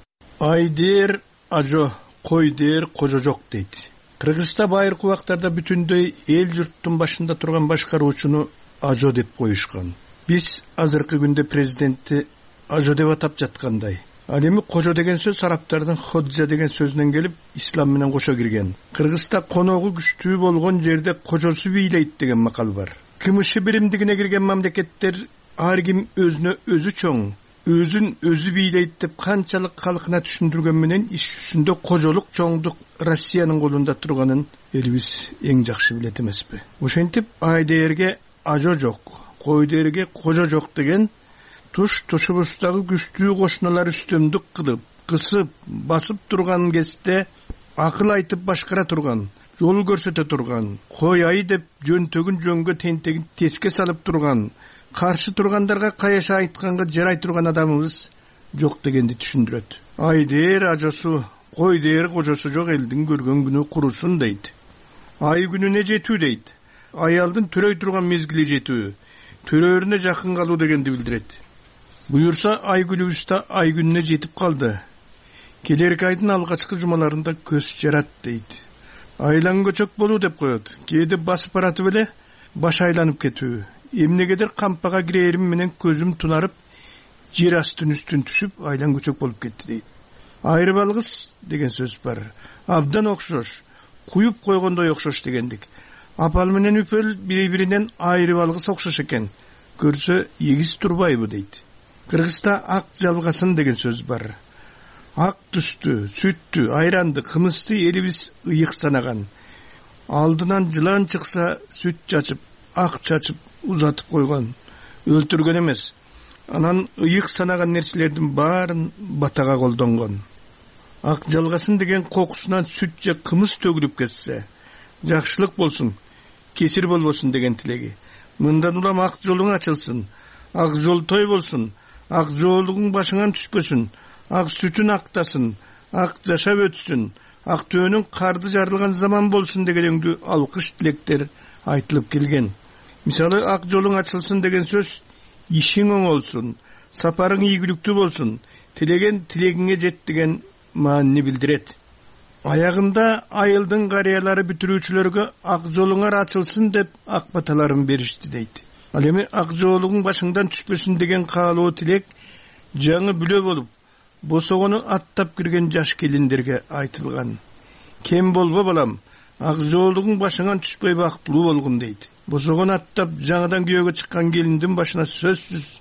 Ай дээр ажо, кой дээр кожо жок дейт. Кыргызста байыркы убактарда бүтүндөй эл журттун башында турган башкаруучуну ажо деп коюшкан. Биз азыркы күндө президентти ажо деп атап жаткандай. Ал эми кожо деген сөз араптардын ходжа деген сөзүнөн келип, ислам менен кошо кирген. Кыргызста коногу күчтүү болгон жерде кожосу бийлейт деген макал бар. Кымышы биримдигине кирген мамлекеттер ар ким өзүнө өзү чоң, өзүн өзү бийлейт деп канчалык калкына түшүндүргөн менен иш жүзүндө кожолук чоңдук Россиянын колунда турганын элибиз эң жакшы билет эмеспи? Ошентип ай дээрге ажо жок, кой дээрге кожо жок деген туш тушубуздагы күчтүү кошуналар үстөмдүк кылып, кысып, басып турган кезде акыл айтып башкара турган, жол көрсөтө турган, кой ай деп жөнтөгүн жөнгө тентегин теске салып турган, каршы тургандарга каяша айтканга жарай турган адамыбыз жок дегенди түшүндүрөт. Ай дээр ажосу, кой дээр кожосу жок элдин көргөн күнү курусун дейт. Ай күнүнө жетүү дейт. Аялдын төрөй турган мезгили жетүү, төрөөрүнө жакын калуу дегенди билдирет. Буюрса ай күнүбүздө ай күнүнө жетип калды. Келерки айдын алгачкы жумаларында көз жарат дейт. Айлан көчөк болуу деп коет. Кээде басып бараты беле баш айланып кетүү. Эмнегедир кампага кирээрим менен көзүм тунарып, жер астын үстүн түшүп, айлан көчөк болуп кетти дейт. Айры балгыс деген сөз бар. Абдан окшош, куюп койгондой окшош дегендик. Апал менен үпөл бири-биринен айры балгыс окшош экен. Көрсө эгиз турбайбы дейт. Кыргызда ак жалгасын деген сөз бар. Ак түстү, сүттү, айранды, кымызды элибиз ыйык санаган. Алдынан жылан чыкса сүт чачып, ак чачып узатып койгон, өлтүргөн эмес. Анан ыйык санаган нерселердин баарын батага колдонгон. Ак жалгасын деген кокусунан сүт же кымыз төгүлүп кетсе, жакшылык болсун, кесир болбосун деген тилеги. Мындан улам ак жолуң ачылсын, ак жол той болсун, ак жоолугуң башыңан түшпөсүн, ак сүтүн актасын, ак жашап өтсүн, ак төөнүң карды жарылган заман болсун дегендүү алкыш тилектер айтылып келген. Мисалы, ак жолуң ачылсын деген сөз ишиң оңолсун, сапарың ийгиликтүү болсун, тилеген тилегиңе жет деген маанини билдирет. Аягында айылдын карыялары бүтүрүүчүлөргө ак жолуңар ачылсын деп ак баталарын беришти дейт. Ал эми ак жоолугуң башыңдан түшпөсүн деген каалоо тилек жаңы бүлө болуп, босогону аттап кирген жаш келиндерге айтылган. Кем болбо балам, ак жоолугуң башыңан түшпөй бактылуу болгун дейт. Босогон аттап жаңыдан күйөөгө чыккан келиндин башына сөзсүз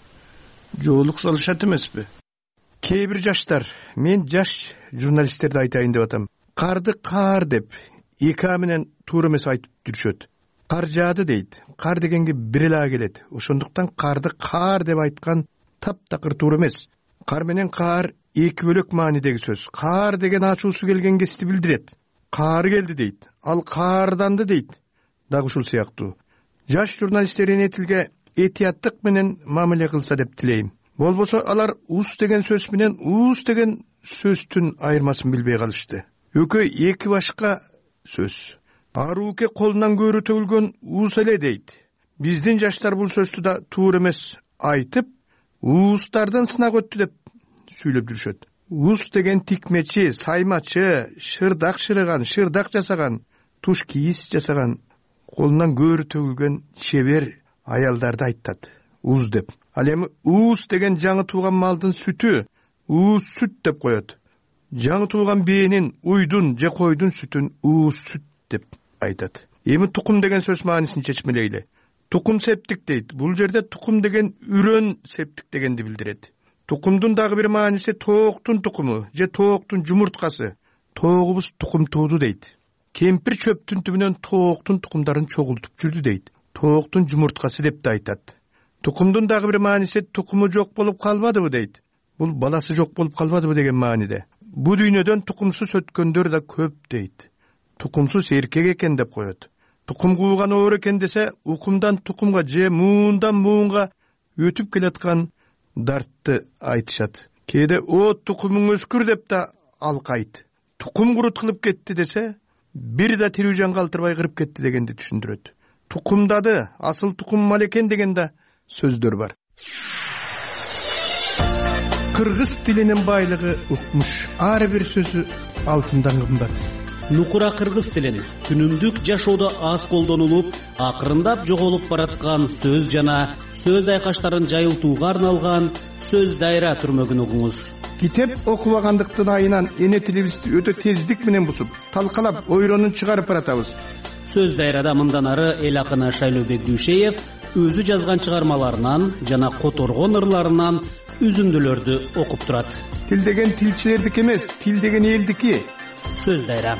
жоолук салышат эмеспи? Кээ бир жаштар, мен жаш журналисттерди айтайын деп атам. Карды каар деп эки а менен туура эмес айтып жүрүшөт. Кар жаады дейт. Кар дегенге бир эле келет. Ошондуктан карды каар деп айткан таптакыр туура эмес. Кар менен каар эки бөлөк маанидеги сөз. Каар деген ачуусу келген кезде билдирет. Каар келди дейт. Ал каарданды дейт. Дагы ушул сыяктуу. Жаш журналистер энетилге этияттык менен мамиле кылса деп тилейм. Болбосо алар ус деген сөз менен уус деген сөздүн айырмасын билбей калышты. Өкө эки башка сөз. арууке колунан көөрү төгүлгөн уус эле дейт. Биздин жаштар бул сөздү да туура эмес айтып, уустардан сынак өттү деп сүйлөп жүрүшөт. Уус деген тикмечи, саймачы, шырдак шырыган, шырдак жасаган, туш кийиз жасаган, колунан көөрү төгүлгөн чебер аялдарды айтат уус деп. Ал эми уус деген жаңы тууган малдын сүтү, уус сүт деп коет. Жаңы тууган бээнин, уйдун же койдун сүтүн уус сүт деп айтат. Эми тукум деген сөз маанисин чечмелейли. Тукум септик дейт. Бул жерде тукум деген үрөн септик дегенди билдирет. Тукумдун дагы бир мааниси тооктун тукуму же тооктун жумурткасы. Тоогубуз тукум тууду дейт. Кемпир чөптүн түбүнөн тооктун тукумдарын чогултуп жүрдү дейт. Тооктун жумурткасы деп да айтат. Тукумдун дагы бир мааниси тукуму жок болуп калбадыбы дейт. Бул баласы жок болуп калбадыбы деген мааниде. Бу дүйнөдөн тукумсуз өткөндөр да көп дейт. Тукумсуз эркек экен деп коет. Тукум кууган оор экен десе, укумдан тукумга же муундан муунга өтүп келаткан дартты айтышат. Кээде о тукумуң өскүр деп да алкайт. Тукум курут кылып кетти десе, бир да тирүү жан калтырбай кырып кетти дегенди түшүндүрөт. Тукумдады, асыл тукум мал экен деген да сөздөр бар. Кыргыз тилинин байлыгы укмуш. Ар бир сөзү алтындан кымбат. Нукура кыргыз тилин күнүмдүк жашоодо аз колдонулуп, акырындап жоголуп бараткан сөз жана сөз айкаштарын жайылтууга арналган сөз дайра түрмөгүн угуңуз. Китеп окубагандыктын айынан эне тилибизди өтө тездик менен бусуп, талкалап, ойронун чыгарып баратабыз. Сөз дайрада мындан ары эл акыны Шайлообек Дүйшеев өзү жазган чыгармаларынан жана которгон ырларынан үзүндүлөрдү окуп турат. Тил деген тилчилердики эмес, тил деген элдики. Сөз дайра.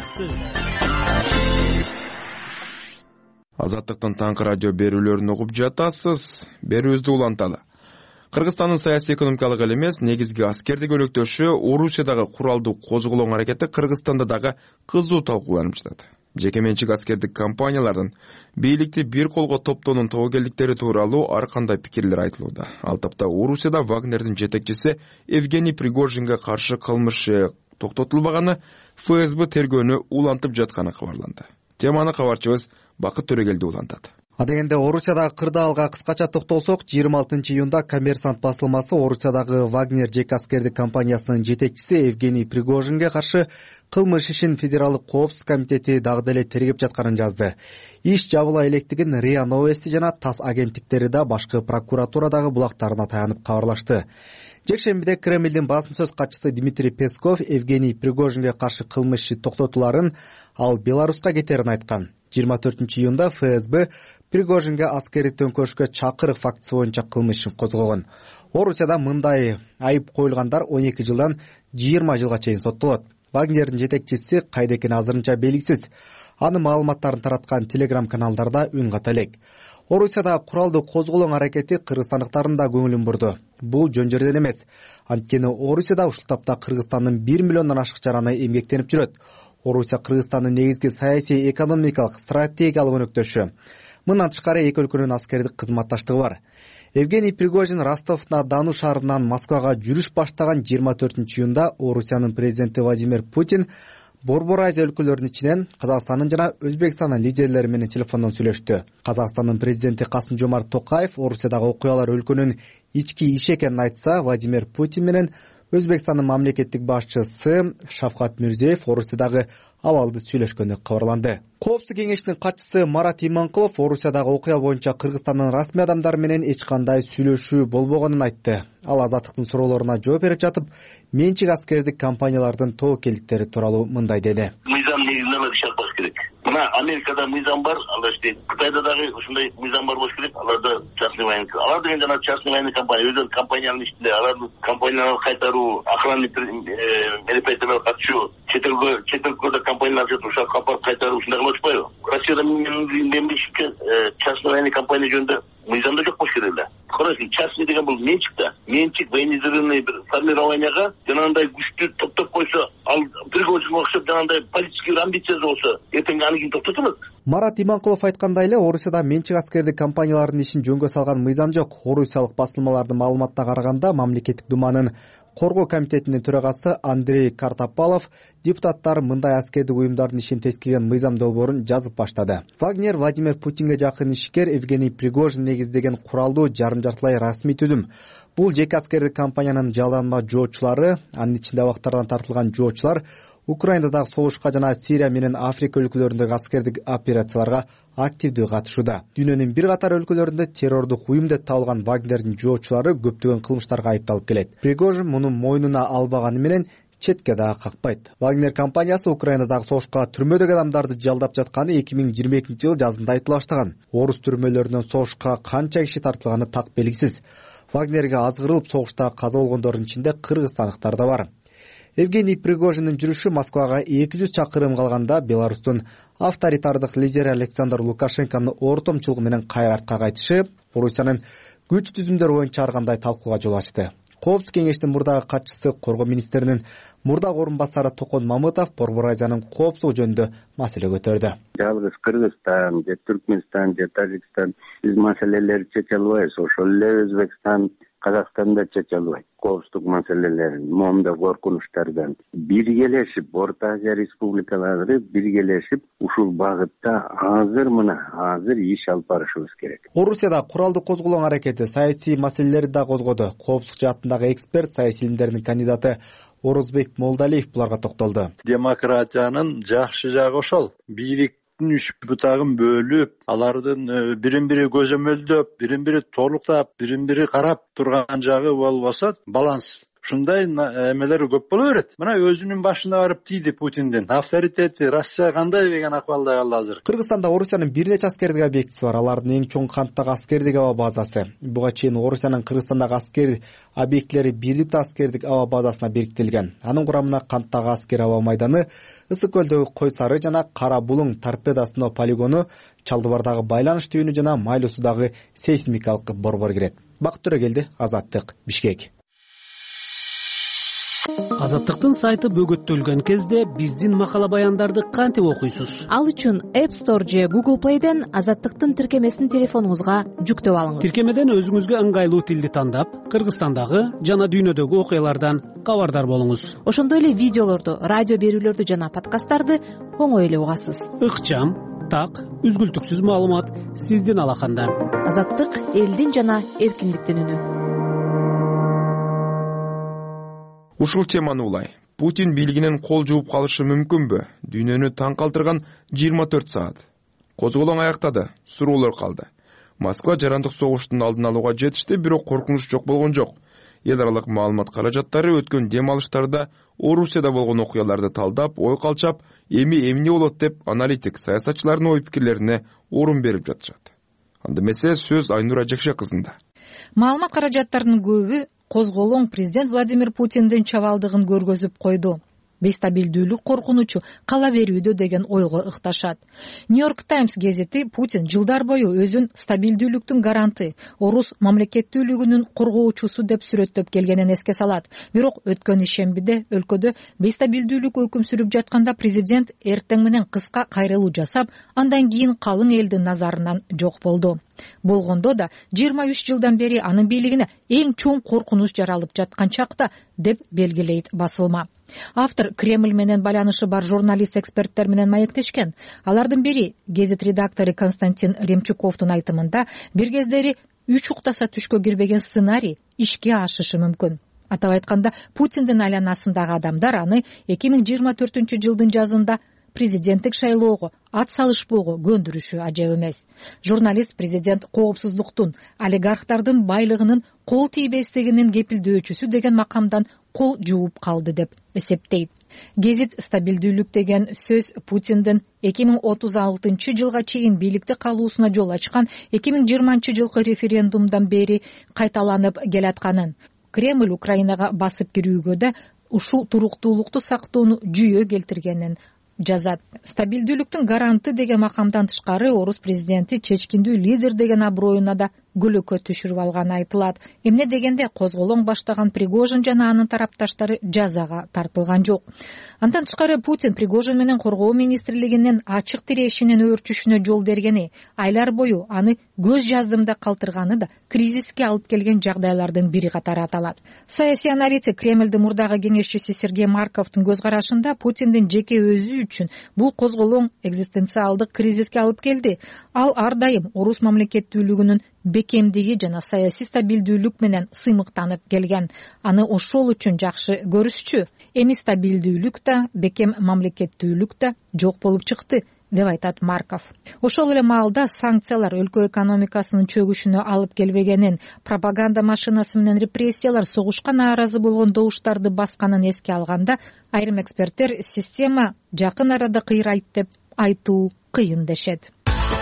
Азаттыктын таңкы радио берүүлөрүн угуп жатасыз. Берүүбүздү уланталы. Кыргызстандын саясий экономикалык эле эмес, негизги аскердик өлөктөшү Орусиядагы куралдуу козголоң аракети Кыргызстанда дагы кызуу талкууланып жатат. Жеке менчик аскердик компаниялардын бийликти бир колго топтоонун тобокелдиктери тууралуу ар кандай пикирлер айтылууда. Ал тапта Орусияда Вагнердин жетекчиси Евгений Пригожинге каршы кылмыш токтотулбаганы, эф эс бэ тергөөнү улантып жатканы кабарланды. Теманы кабарчыбыз Бакыт Төрөгелди улантат. Адегенде Орусиядагы кырдаалга кыскача токтолсок, жыйырма алтынчы июнда Коммерсант басылмасы Орусиядагы Вагнер жеке аскердик компаниясынын жетекчиси Евгений Пригожинге каршы кылмыш ишин Федералдык коопсуздук комитети дагы деле тергеп жатканын жазды. Иш жабыла электигин РИА Новости жана ТАСС агенттиктери да башкы прокуратурадагы булактарына таянып кабарлашты. Жекшембиде Кремлдин басым сөз катчысы Дмитрий Песков Евгений Пригожинге каршы кылмыш иши токтотуларын, ал Беларуска кетерин айткан. жыйырма төртүнчү июнда эф эс бэ Пригожинге аскери төңкөрүшкө чакырык фактысы боюнча кылмыш ишин козгогон. Орусияда мындай айып коюлгандар он эки жылдан жыйырма жылга чейин соттолот. Вагнердин жетекчиси кайда экени азырынча белгисиз. Анын маалыматтарын тараткан телеграм каналдарда үн ката элек. Орусияда куралдуу козголоң аракети кыргызстандыктардын да көңүлүн бурду. Бул жөн жерден эмес. Анткени Орусияда ушул тапта Кыргызстандын бир миллиондон ашык жараны эмгектенип жүрөт. Орусия Кыргызстандын негизги саясий, экономикалык, стратегиялык өнөктөшү. Мындан тышкары эки өлкөнүн аскердик кызматташтыгы бар. Евгений Пригожин Ростов-на-Дону шаарынан Москвага жүрүш баштаган жыйырма төртүнчү июнда Орусиянын президенти Владимир Путин Борбор Азия өлкөлөрүнүн ичинен Казакстандын жана Өзбекстандын лидерлери менен телефондон сүйлөштү. Казакстандын президенти Касым-Жомарт Токаев Орусиядагы окуялар өлкөнүн ички иши экенин айтса, Владимир Путин менен Өзбекстандын мамлекеттик башчысы Шавкат Мирзиёев Орусиядагы абалды сүйлөшкөнү кабарланды. Коопсуздук кеңештин катчысы Марат Иманкулов Орусиядагы окуя боюнча Кыргызстандын расмий адамдары менен эч кандай сүйлөшүү болбогонун айтты. Ал Азаттыктын суроолоруна жооп берип жатып, менчик аскердик компаниялардын тобокелдиктери тууралуу мындай деди. Мыйзам негизинен иш албаш керек. Мына Америкада мыйзам бар, алар дейт. Кытайда дагы ушундай мыйзам бар болуш керек. Аларда частный военный, алар деген жана частный военный компания, өздөрүнүн компаниянын ичинде алардын компанияларды кайтаруу, охранный мероприятияларга катышуу, чет элге чет элге компаниялар жатып ушул капар кайтаруу ушундай кылышпайбы? Россияда мен частный военный компания жөнүндө мыйзамда жок болуш керек эле. Караңыз, частный деген бул менчик да. Менчик военизированный бир формированияга жанагындай күчтү топтоп койсо, ал Пригожинге окшоп жанагындай политический амбициясы болсо, эртең аны ким токтотот? Марат Иманкулов айткандай эле, Орусияда менчик аскердик компаниялардын ишин жөнгө салган мыйзам жок. Орусиялык басылмалардын маалыматына караганда, мамлекеттик думанын коргоо комитетинин төрагасы Андрей Картопалов депутаттар мындай аскердик уюмдардын ишин тескерген мыйзам долбоорун жазып баштады. Вагнер Владимир Путинге жакын ишкер Евгений Пригожин негиздеген куралдуу жарым жартылай расмий түзүм. Бул жеке аскердик компаниянын жалданма жоочулары, анын ичинде абактардан тартылган жоочулар Украинадагы согушка жана Сирия менен Африка өлкөлөрүндөгү аскердик операцияларга активдүү катышууда. Дүйнөнүн бир катар өлкөлөрүндө террордук уюм деп табылган Вагнердин жоочулары көптөгөн кылмыштарга айыпталып келет. Пригожин муну мойнуна албаганы менен четке дагы какпайт. Вагнер компаниясы Украинадагы согушка түрмөдөгү адамдарды жалдап жатканы эки миң жыйырма экинчи жыл жазында айтыла баштаган. Орус түрмөлөрүнөн согушка канча киши тартылганы так белгисиз. Вагнерге азгырылып согушта каза болгондордун ичинде кыргызстандыктар да бар. Евгений Пригожиндин жүрүшү Москвага эки жүз чакырым калганда Беларустун авторитардык лидери Александр Лукашенконун ортомчулугу менен кайра артка кайтышы Орусиянын күч түзүмдөр боюнча ар кандай талкууга жол ачты. Коопсуздук кеңештин мурдагы катчысы, коргоо министринин мурдагы орун басары Токон Мамытов Борбор Азиянын коопсуздугу жөнүндө маселе көтөрдү. Жалгыз Кыргызстан же Түркмөнстан же Тажикстан биз маселелерди чече албайбыз. Ошол эле Өзбекстан, Казакстанда чече албайт коопсуздук маселелерин, моомдо коркунучтардан. Биргелешип, Орто Азия республикалары биргелешип, ушул багытта азыр мына азыр иш алып барышыбыз керек. Орусияда куралдуу козголоң аракети саясий маселелерди да козгоду. Коопсуздук жаатындагы эксперт, саясий илимдердин кандидаты Орозбек Молдалиев буларга токтолду. Демократиянын жакшы жагы ошол. Бийлик үч бутагын бөлүп, алардын бирин бири көзөмөлдөп, бирин бири толуктап, бирин бири карап турган жагы болбосо, баланс. Ушундай эмелер көп боло берет. Мына өзүнүн башына барып тийди Путиндин авторитети, Россия кандай деген акыбалда калды азыр. Кыргызстанда Орусиянын бир нече аскердик объектиси бар. Алардын эң чоң канттагы аскердик аба базасы. Буга чейин Орусиянын Кыргызстандагы аскер объектилери бирликтүү аскердик аба базасына бириктирилген. Анын курамына канттагы аскер аба майданы, Ысык көлдөгү Кой Сары жана Кара Булуң торпеда сыноо полигону, Чалдыбардагы байланыш түйүнү жана Майлуу суудагы сейсмикалык борбор кирет. Бакыт Төрөгелди, Азаттык, Бишкек. Азаттыктын сайты бөгөттөлгөн кезде биздин макала баяндарды кантип окуйсуз? Ал үчүн App Store же Google Play'ден Азаттыктын тиркемесин телефонуңузга жүктөп алыңыз. Тиркемеден өзүңүзгө ыңгайлуу тилди тандап, Кыргызстандагы жана дүйнөдөгү окуялардан кабардар болуңуз. Ошондой эле видеолорду, радио берүүлөрдү жана подкасттарды оңой эле угасыз. Ыкчам, так, үзгүлтүксүз маалымат сиздин алаканда. Азаттык элдин жана эркиндиктин үнү. Ушул теманы улай. Путин бийлигинен кол жууп калышы мүмкүнбү? Дүйнөнү таң калтырган жыйырма төрт саат. Козголоң аяктады, суроолор калды. Москва жарандык согуштун алдын алууга жетишти, бирок коркунуч жок болгон жок. Эл аралык маалымат каражаттары өткөн дем алыштарда Орусияда болгон окуяларды талдап, ой калчап, эми эмне болот деп аналитик саясатчылардын ой пикирлерине орун берип жатышат. Анда эмесе сөз Айнура Жакша кызында. Маалымат каражаттарынын көбү козголоң президент Владимир Путиндин чабалдыгын көргөзүп койду. Бестабилдүүлүк коркунучу кала берүүдө деген ойго ыкташат. Нью-Йорк Таймс гезити Путин жылдар бою өзүн стабилдүүлүктүн гаранты, орус мамлекеттүүлүгүнүн коргоочусу деп сүрөттөп келгенин эске салат. Бирок өткөн ишембиде өлкөдө бестабилдүүлүк өкүм сүрүп жатканда президент эртең менен кыска кайрылуу жасап, андан кийин калың элдин назарынан жок болду. Болгондо да жыйырма үч жылдан бери анын бийлигине эң чоң коркунуч жаралып жаткан чакта деп белгилейт басылма. Автор Кремль менен байланышы бар журналист эксперттер менен маектешкен. Алардын бири гезит редактору Константин Ремчуковдун айтымында бир кездери үч уктаса түшкө кирбеген сценарий ишке ашышы мүмкүн. Атап айтканда, Путиндин айланасындагы адамдар аны эки миң жыйырма төртүнчү жылдын жазында президенттик шайлоого ат салышпоого көндүрүшү ажап эмес. Журналист президент коопсуздуктун, олигархтардын байлыгынын кол тийбестигинин кепилдөөчүсү деген макамдан кол жууп калды деп эсептейт. Гезит стабилдүүлүк деген сөз Путиндин эки миң отуз алтынчы жылга чейин бийликте калуусуна жол ачкан эки миң жыйырманчы жылкы референдумдан бери кайталанып келатканын, Кремль Украинага басып кирүүгө да ушул туруктуулукту сактоону жүйө келтиргенин жазат. Стабилдүүлүктүн гаранты деген макамдан тышкары орус президенти чечкиндүү лидер деген аброюна да көлөкө түшүрүп алганы айтылат. Эмне дегенде козголоң баштаган Пригожин жана анын тарапташтары жазага тартылган жок. Андан тышкары Путин Пригожин менен коргоо министрлигинин ачык тирешинин өөрчүшүнө жол бергени, айлар бою аны көз жаздымда калтырганы да кризиске алып келген жагдайлардын бири катары аталат. Саясий аналитик Кремлдин мурдагы кеңешчиси Сергей Марковдун көз карашында Путиндин жеке өзү үчүн бул козголоң экзистенциалдык кризиске алып келди. Ал ар дайым орус мамлекеттүүлүгүнүн бекемдиги жана саясий стабилдүүлүк менен сыймыктанып келген. Аны ошол үчүн жакшы көрүшчү. Эми стабилдүүлүк да, бекем мамлекеттүүлүк да жок болуп чыкты, деп айтат Марков. Ошол эле маалда санкциялар өлкө экономикасынын чөгүшүнө алып келбегенин, пропаганда машинасы менен репрессиялар согушка нааразы болгон добуштарды басканын эске алганда, айрым эксперттер система жакын арада кыйрайт деп айтуу кыйын дешет.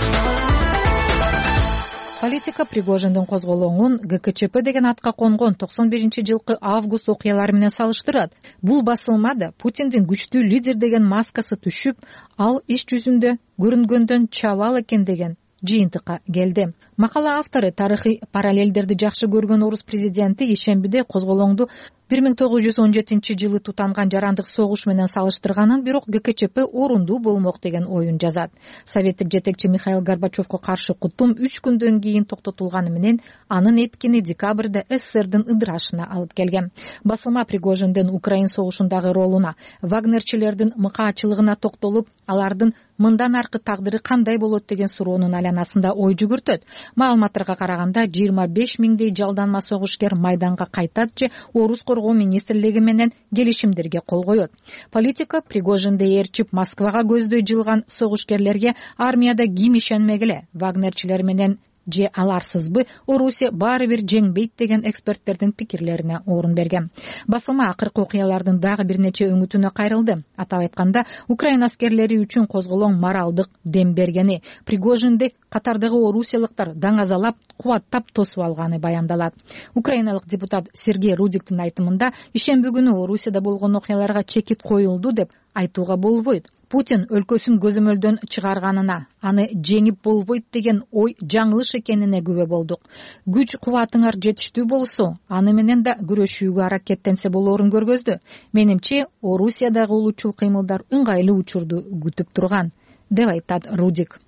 Политика Пригожиндин козголоңун ГКЧП деген атка конгон токсон биринчи жылкы август окуялары менен салыштырат. Бул басылмада Путиндин күчтүү лидер деген маскасы түшүп, ал иш жүзүндө көрүнгөндөн чабал экен деген жыйынтыкка келди. Макала автору тарыхый параллелдерди жакшы көргөн орус президенти ишембиде козголоңду бир миң тогуз жүз он жетинчи жылы тутанган жарандык согуш менен салыштырганын, бирок ГКЧП орундуу болмок деген оюн жазат. Советтик жетекчи Михаил Горбачевко каршы кутум үч күндөн кийин токтотулганы менен анын эпкини декабрда СССРдин ыдырашына алып келген. Басылма Пригожиндин Украин согушундагы ролуна, вагнерчилердин мыкаачылыгына токтолуп, алардын мындан аркы тагдыры кандай болот деген суроонун айланасында ой жүгүртөт. Маалыматтарга караганда жыйырма беш миңдей жалданма согушкер майданга кайтат же орус коргоо министрлиги менен келишимдерге кол коет. Политика Пригожинди ээрчип Москвага көздөй жылган согушкерлерге армияда ким ишенмегиле, вагнерчилер менен же аларсызбы Орусия баары бир жеңбейт деген эксперттердин пикирлерине орун берген. Басылма акыркы окуялардын дагы бир нече өңүтүнө кайрылды. Атап айтканда, Украина аскерлери үчүн козголоң моралдык дем бергени, Пригожинди катардагы орусиялыктар даңазалап, кубаттап тосуп алганы баяндалат. Украиналык депутат Сергей Рудиктин айтымында, ишемби күнү Орусияда болгон окуяларга чекит коюлду деп айтууга болбойт. Путин өлкөсүн көзөмөлдөн чыгарганына, аны жеңип болбойт деген ой жаңылыш экенине күбө болдук. Күч кубатыңар жетиштүү болсо, аны менен да күрөшүүгө аракеттенсе болоорун көргөздү. Менимче, Орусиядагы улуучул кыймылдар ыңгайлуу учурду күтүп турган, деп айтат Рудик.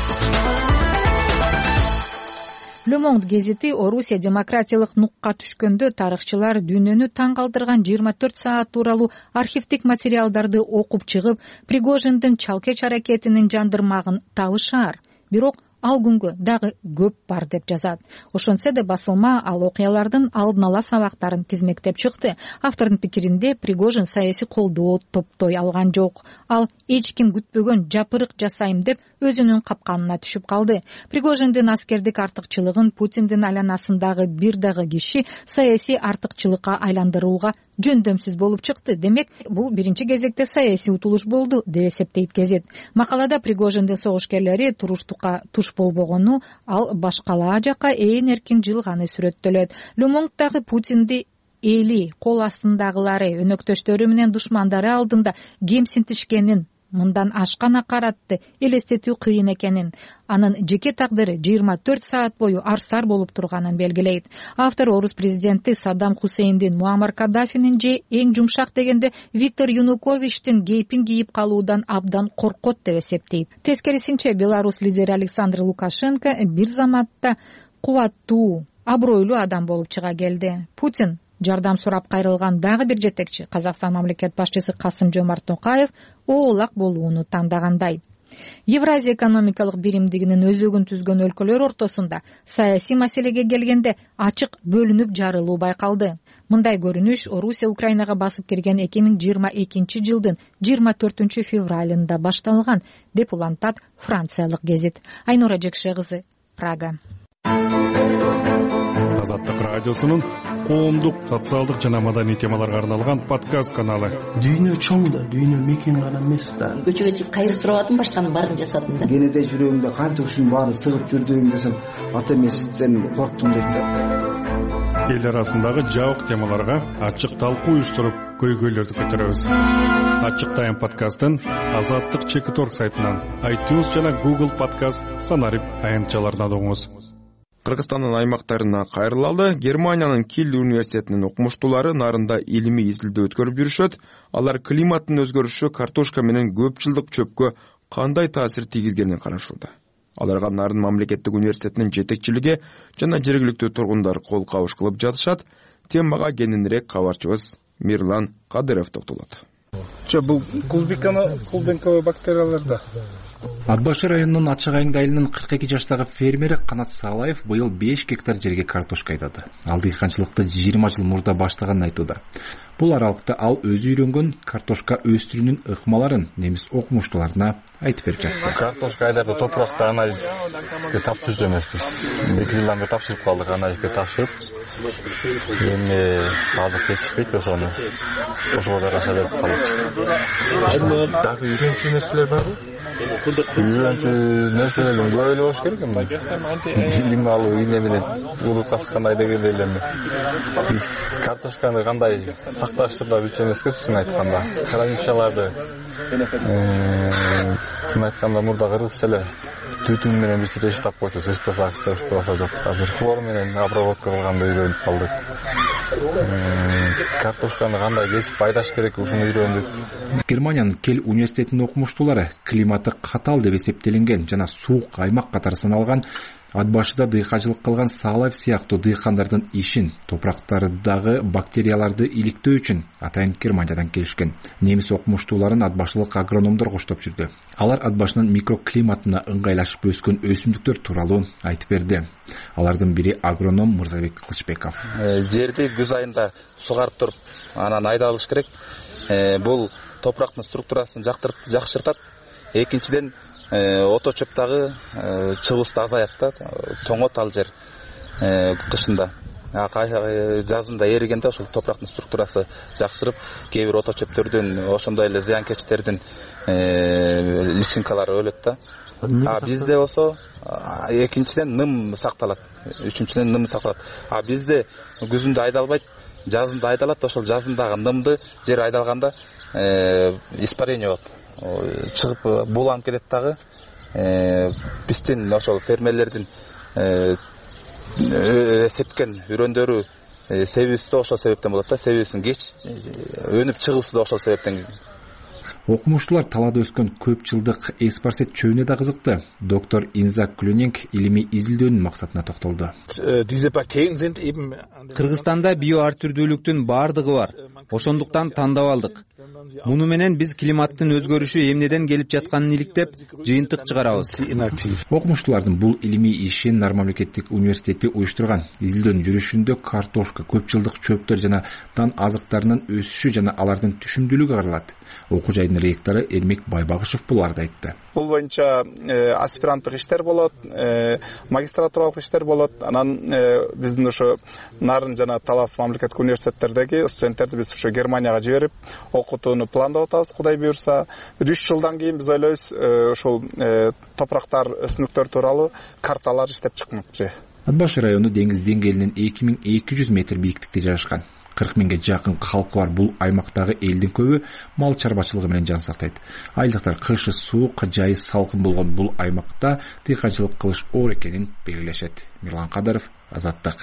Le Monde гезити Орусия демократиялык нукка түшкөндө тарыхчылар дүйнөнү таң калтырган жыйырма төрт саат тууралуу архивдик материалдарды окуп чыгып, Пригожиндин чалкеч аракетинин жандырмагын табышаар. Бирок ал күнгө дагы көп бар деп жазат. Ошонсе да басылма ал окуялардын алдын ала сабактарын тизмектеп чыкты. Автордун пикиринде Пригожин саясий колдоо топтой алган жок. Ал эч ким күтпөгөн жапырык жасайм деп өзүнүн капканына түшүп калды. Пригожиндин аскердик артыкчылыгын Путиндин айланасындагы бир дагы киши саясий артыкчылыкка айландырууга жөндөмсүз болуп чыкты. Демек, бул биринчи кезекте саясий утулуш болду, деп эсептейт гезит. Макалада Пригожиндин согушкерлери туруштукка туш болбогону, ал башкалаа жакка ээн эркин жылганы сүрөттөлөт. Le Monde'дагы Путинди эли, кол астындагылары, өнөктөштөрү менен душмандары алдында кемсинтишкенин, мындан ашкан акаратты элестетүү кыйын экенин, анын жеке тагдыры жыйырма төрт саат бою арсар болуп турганын белгилейт. Автор орус президенти Саддам Хусейндин, Муаммар Каддафинин же эң жумшак дегенде Виктор Януковичтин кейпин кийип калуудан абдан коркот деп эсептейт. Тескерисинче, Беларусь лидери Александр Лукашенко бир заматта кубаттуу, абройлуу адам болуп чыга келди. Путин жардам сурап кайрылган дагы бир жетекчи, Казакстан мамлекет башчысы Касым-Жомарт Токаев оолак болууну тандагандай. Евразия экономикалык биримдигинин өзөгүн түзгөн өлкөлөр ортосунда саясий маселеге келгенде ачык бөлүнүп жарылуу байкалды. Мындай көрүнүш Орусия Украинага басып кирген эки миң жыйырма экинчи жылдын жыйырма төртүнчү февралында башталган, деп улантат франциялык гезит. Айнура Жекше кызы, Прага. Азаттык радиосунун коомдук, социалдык жана маданий темаларга арналган подкаст каналы. Дүйнө чоң да, дүйнө мекен гана эмес да. Көчөгө чыгып кайыр сурап атам, башканын баарын жасадым да. Кенете жүрөгүмдө канча ушунун баары сыгып жүрдүм десем, ата эмесизден корктум дейт да. Эл арасындагы жабык темаларга ачык талкуу уюштуруп, көйгөйлөрдү көтөрөбүз. Ачык тайм подкастын Азаттык чекит точка орг сайтынан, iTunes жана Google подкаст, Станарип аянтчаларынан угуңуз. Кыргызстандын аймактарына кайрылалы. Германиянын Киль университетинин окумуштуулары нарында илимий изилдөө өткөрүп жүрүшөт. Алар климаттын өзгөрүшү картошка менен көп жылдык чөпкө кандай таасир тийгизгенин карашууда. Аларга Нарын мамлекеттик университетинин жетекчилиги жана жергиликтүү тургундар кол кабыш кылып жатышат. Темага кененирээк кабарчыбыз Мирлан Кадыров токтолот. Че, бул клубиканы клубенковый бактерияларда. Ат башы районунун Ачык Айыңды айылынын кырк эки жаштагы фермери Канат Салаев быйыл беш гектар жерге картошка айдады. Ал дыйканчылыкты жыйырма жыл мурда баштаганын айтууда. Бул аралыкта ал өзү үйрөнгөн картошка өстүрүүнүн ыкмаларын немис окумуштууларына айтып берип жатты. Картошка айдарда топуракты анализге тапшырып эмеспиз. эки жылдан бери тапшырып калдык, анализге тапшырып. Эми азыр жетишпейт, ошону ошого жараша берип калдык. Дагы үйрөнчү нерселер барбы? Үйрөнчү нерселер көп эле болуш керек эми. Билим алуу, ийне менен улуткасы кандай дегендей эле. Биз картошканы кандай сакташтырып билчү эмеспиз, чын айтканда. Хранилищаларды чын айтканда мурда кыргызча эле түтүн менен биз реш тап койчубуз, эстасак эстебаса жок. Азыр хлор менен обработка кылганда үйрөнүп калдык. Картошканы кандай кесип айдаш керек, ушуну үйрөндүк. Германиянын Кель университетинин окумуштуулары климаты катал деп эсептелинген жана суук аймак катары саналган ат башыда дыйканчылык кылган Салаев сыяктуу дыйкандардын ишин, топурактардагы бактерияларды иликтөө үчүн атайын Германиядан келишкен. Немис окумуштууларын ат башылык агрономдор коштоп жүрдү. Алар ат башынын микроклиматына ыңгайлашып өскөн өсүмдүктөр тууралуу айтып берди. Алардын бири агроном Мырзабек Кылычбеков. Жерди күз айында сугарып туруп, анан айдалыш керек. Бул топурактын структурасын жакшыртат. Экинчиден ото чөп дагы чыгуусу азаят да, тоңот ал жер кышында. Жазында эригенде ошол топурактын структурасы жакшырып, кээ бир ото чөптөрдүн, ошондой эле зыянкечтердин личинкалары өлөт да. А бизде болсо экинчиден ным сакталат, үчүнчүдөн ным сакталат. А бизде күзүндө айдалбайт, жазында айдалат. Ошол жазындагы нымды жер айдалганда испарение болот. Чыгып буланып кетет дагы. Биздин ошол фермерлердин сепкен үрөндөрү себүүсү ошол себептен болот да. Себүүсүн кеч өнүп чыгуусу да ошол себептен. Окумуштуулар талаада өскөн көп жылдык эспарсет чөбүнө да кызыкты. Доктор Инза Клюнинг илимий изилдөөнүн максатына токтолду. Кыргызстанда био ар түрдүүлүктүн бардыгы бар. Ошондуктан тандап алдык. Муну менен биз климаттын өзгөрүшү эмнеден келип жатканын иликтеп, жыйынтык чыгарабыз. Окумуштуулардын бул илимий ишин Нар мамлекеттик университети уюштурган. Изилдөөнүн жүрүшүндө картошка, көп жылдык чөптөр жана дан азыктарынын өсүшү жана алардын түшүмдүүлүгү каралат. Окуу жайдын ректору Эрмек Байбагышев буларды айтты. Бул боюнча аспиранттык иштер болот, магистратуралык иштер болот. Анан биздин ошо Нарын жана Талас мамлекеттик университеттердеги студенттерди биз ошо Германияга жиберип, окутууну пландап атабыз. Кудай буюрса, бир үч жылдан кийин биз ойлойбуз, ошол топурактар, өсүмдүктөр тууралуу карталар иштеп чыкмакчы. Ат башы району деңиз деңгээлинен эки миң эки жүз метр бийиктикте жайгашкан. кырк миңге жакын калкы бар бул аймактагы элдин көбү мал чарбачылыгы менен жан сактайт. Айылдыктар кышы суук, жайы салкын болгон бул аймакта дыйканчылык кылыш оор экенин белгилешет. Мирлан Кадыров, Азаттык.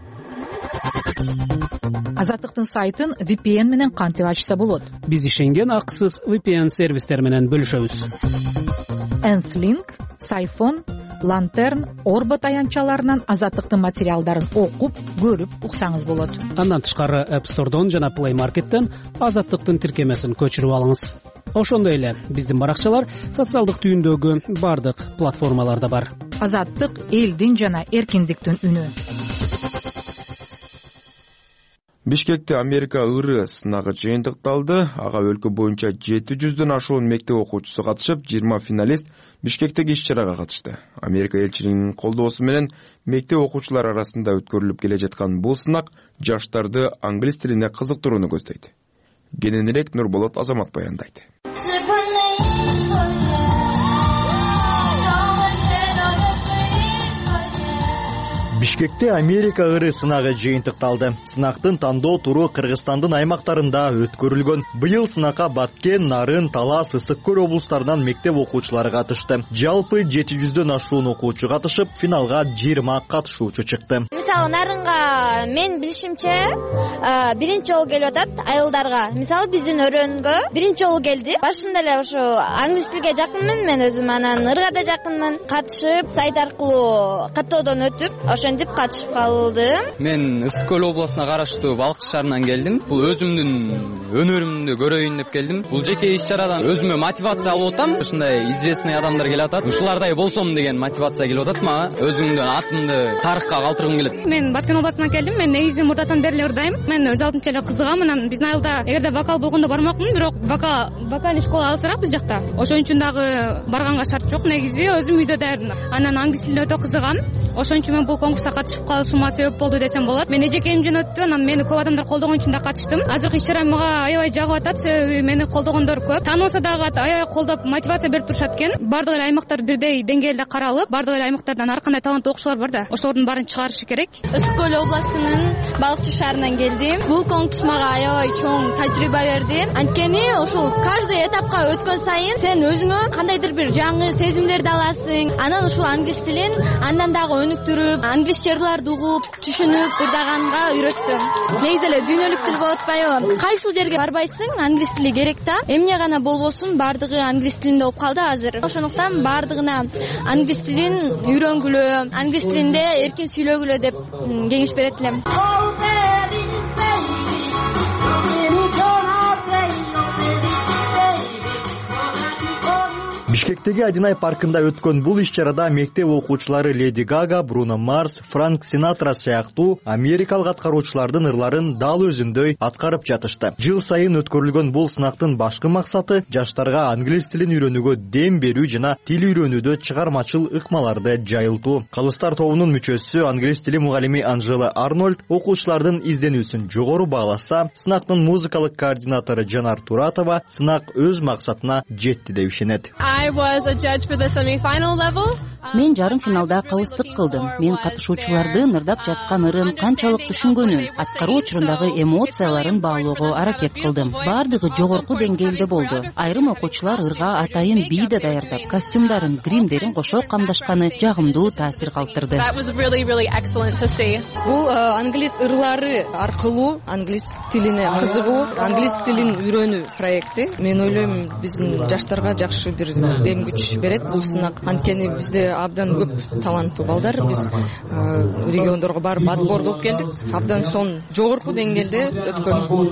Азаттыктын сайтын ви пи эн менен кантип ачса болот? Биз ишенген акысыз ви пи эн сервистер менен бөлүшөбүз. Энслинк, Сайфон, Лантерн, Орбот аянтчаларынан Азаттыктын материалдарын окуп, көрүп уксаңыз болот. Андан тышкары App Store'дон жана Play Market'тен Азаттыктын тиркемесин көчүрүп алыңыз. Ошондой эле биздин баракчалар социалдык түйүндөгү бардык платформаларда бар. Азаттык элдин жана эркиндиктин үнү. Бишкекте Америка ыры сынагы жыйынтыкталды. Ага өлкө боюнча жети жүздөн ашуун мектеп окуучусу катышып, жыйырма финалист Бишкектеги иш-чарага катышты. Америка элчилигинин колдоосу менен мектеп окуучулар арасында өткөрүлүп келе жаткан бул сынак жаштарды англис тилине кызыктырууну көздөйт. Кененирээк Нурболот Азамат баяндайт. Бишкекте Америка ыры сынагы жыйынтыкталды. Сынактын тандоо туру Кыргызстандын аймактарында өткөрүлгөн. Быйыл сынакка Баткен, Нарын, Талас, Ысык көл облустарынан мектеп окуучулары катышты. Жалпы жети жүздөн ашуун окуучу катышып, финалга жыйырма катышуучу чыкты. Мисалы Нарынга мен билишимче биринчи жолу келип атат айылдарга. Мисалы биздин өрөнгө биринчи жолу келди. Башында эле ушу англис тилге жакынмын мен өзүм, анан ырга да жакынмын. Катышып, сайт аркылуу каттоодон өтүп, ошентип катышып калдым. Мен Ысык көл областына караштуу Балкчы шаарынан келдим. Бул өзүмдүн өнөрүмдү көрөйүн деп келдим. Бул жеке иш чарадан өзүмө мотивация алып атам. Ушундай известный адамдар келип атат. Ушулардай болсом деген мотивация келип атат мага. Өзүмдүн атымды тарыхка калтыргым келет. Мен Баткен областынан келдим. Мен негизи мурдатан бери эле ырдайм. Мен жалпынча эле кызыгам. Анан биздин айылда эгерде вокал болгондо бармакмын, бирок вокал вокальный школа алысыраак биз жакта. Ошон үчүн дагы барганга шарт жок. Негизи өзүм үйдө даярдым. Анан англис тилине өтө кызыгам. Ошон үчүн мен бул конкурска катышып калышыма себеп болду десем болот. Мен эжеке эмжен өттү, анан мени көп адамдар колдогон үчүн да катыштым. Азыркы иш чара мага аябай жагып атат, себеби мени колдогондор көп. Тааныбаса дагы аябай колдоп мотивация берип турушат экен. Бардык эле аймактар бирдей деңгээлде каралып, бардык эле аймактардан ар кандай таланттуу окуучулар бар да, ошолордун баарын чыгарышы керек. Ысык көл областынын Балкчы шаарынан келдим. Бул конкурс мага аябай чоң тажрыйба берди. Анткени ушул каждый этапка өткөн сайын сен өзүңө кандайдыр бир жаңы сезимдерди аласың. Анан ушул англис тилин андан дагы өнүктүрүп, англис жырларды угуп, түшүнүп, ырдаганга үйрөттүм. Негизи эле дүйнөлүк тил болуп атпайбы? Кайсыл жерге барбайсың, англис тили керек да. Эмне гана болбосун, бардыгы англис тилинде болуп калды азыр. Ошондуктан бардыгына англис тилин үйрөнгүлө, англис тилинде эркин сүйлөгүлө деп кеңеш берет элем. Бишкектеги Адинай паркында өткөн бул иш чарада мектеп окуучулары Леди Гага, Бруно Марс, Франк Синатра сыяктуу америкалык аткаруучулардын ырларын дал өзүндөй аткарып жатышты. Жыл сайын өткөрүлгөн бул сынактын башкы максаты жаштарга англис тилин үйрөнүүгө дем берүү жана тил үйрөнүүдө чыгармачыл ыкмаларды жайылтуу. Калыстар тобунун мүчөсү, англис тили мугалими Анжела Арнольд окуучулардын изденүүсүн жогору бааласа, сынактын музыкалык координатору Жанар Туратова сынак өз максатына жетти деп ишенет. Мен жарым финалда калыстык кылдым. Мен катышуучулардын ырдап жаткан ырын канчалык түшүнгөнүн, аткаруу учурундагы эмоцияларын баалоого аракет кылдым. Бардыгы жогорку деңгээлде болду. Айрым окуучулар ырга атайын бий да даярдап, костюмдарын, гримдерин кошо камдашканы жагымдуу таасир калтырды. Бул англис ырлары аркылуу англис тилине кызыгуу, англис тилин үйрөнүү проекти. Мен ойлойм, биздин жаштарга жакшы бир дем күч берет бул сынак. Анткени бизде абдан көп таланттуу балдар. Биз региондорго барып отбор кылып келдик. Абдан сон жогорку деңгээлде өткөн.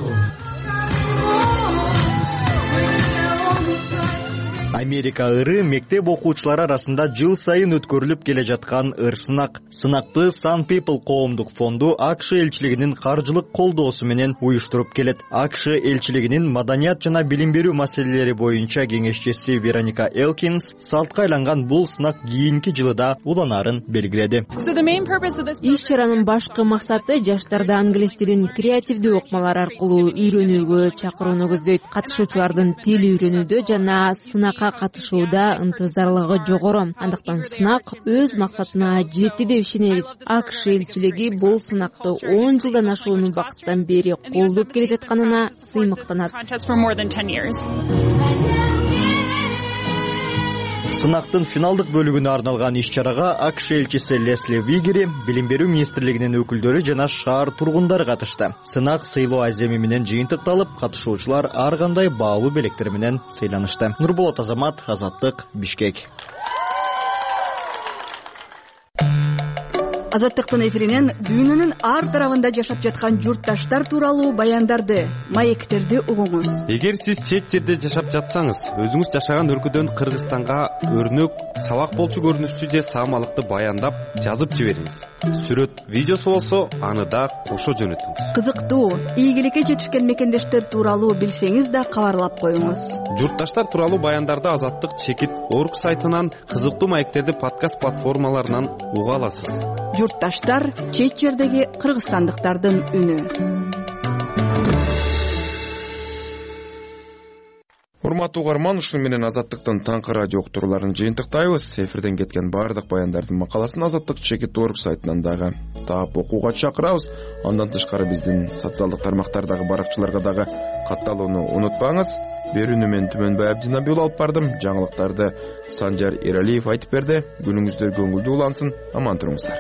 Америка ыры мектеп окуучулары арасында жыл сайын өткөрүлүп келе жаткан ыр сынак. Сынакты Sun People коомдук фонду АКШ элчилигинин каржылык колдоосу менен уюштуруп келет. АКШ элчилигинин маданият жана билим берүү маселелери боюнча кеңешчиси Вероника Элкинс салтка айланган бул сынак кийинки жылы да уланаарын белгиледи. Иш чаранын башкы максаты жаштарды англис тилин креативдүү ыкмалар аркылуу үйрөнүүгө чакырууну көздөйт. Катышуучулардын тил үйрөнүүдө жана сынакка катышууда ынтызарлыгы жогору. Андыктан сынак өз максатына жетти деп ишенебиз. АКШ элчилиги бул сынакты он жылдан ашуун убакыттан бери колдоп келе жатканына сыймыктанат. Сынактын финалдык бөлүгүнө арналган иш чарага АКШ элчиси Лесли Вигери, билим берүү министрлигинин өкүлдөрү жана шаар тургундары катышты. Сынак сыйлоо аземи менен жыйынтыкталып, катышуучулар ар кандай баалуу белектер менен сыйланышты. Нурболот Азамат, Азаттык, Бишкек. Азаттыктын эфиринен дүйнөнүн ар тарабында жашап жаткан журтташтар тууралуу баяндарды, маектерди угуңуз. Эгер сиз чет жерде жашап жатсаңыз, өзүңүз жашаган өлкөдөн Кыргызстанга өрнөк, сабак болчу көрүнүштүү же саамалыкты баяндап, жазып жибериңиз. Сүрөт, видеосу болсо, аны да кошо жөнөтүңүз. Кызыктуу, ийгиликке жетишкен мекендештер тууралуу билсеңиз да кабарлап коюңуз. Журтташтар тууралуу баяндарды Азаттык чекит орг сайтынан, кызыктуу маектерди подкаст платформаларынан уга аласыз. Журтташтар чет жердеги кыргызстандыктардын үнү. урматтуу угарман, ушуну менен Азаттыктын таңкы радио уктурууларын жыйынтыктайбыз. Эфирден кеткен баардык баяндардын макаласын Азаттык чекит орг сайтынан дагы таап окууга чакырабыз. Андан тышкары биздин социалдык тармактардагы баракчаларга дагы катталууну унутпаңыз. Берүүнү мен Түмөнбай Абдинабий уулу алып бардым. Жаңылыктарды Санжар Эралиев айтып берди. Күнүңүздөр көңүлдүү улансын. Аман туруңуздар.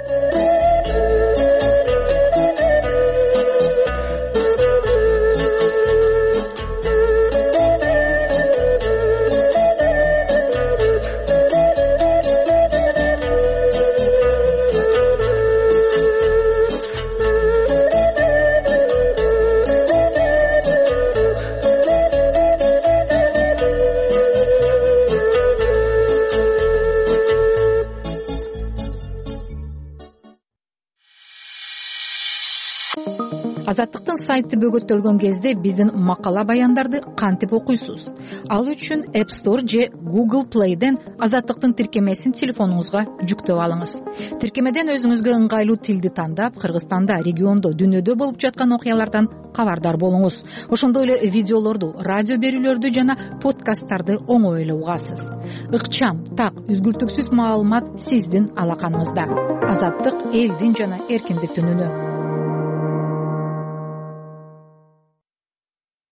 Азаттыктын сайты бөгөттөлгөн кезде биздин макала баяндарды кантип окуйсуз? Ал үчүн App Store же Google Play'ден Азаттыктын тиркемесин телефонуңузга жүктөп алыңыз. Тиркемеден өзүңүзгө ыңгайлуу тилди тандап, Кыргызстанда, региондо, дүнүйдө болуп жаткан окуялардан кабардар болуңуз. Ошондой эле видеолорду, радио берүүлөрдү жана подкасттарды оңой эле угасыз. Ыкчам, так, үзгүлтүксүз маалымат сиздин алаканыңызда. Азаттык элдин жана эркиндиктин үнү.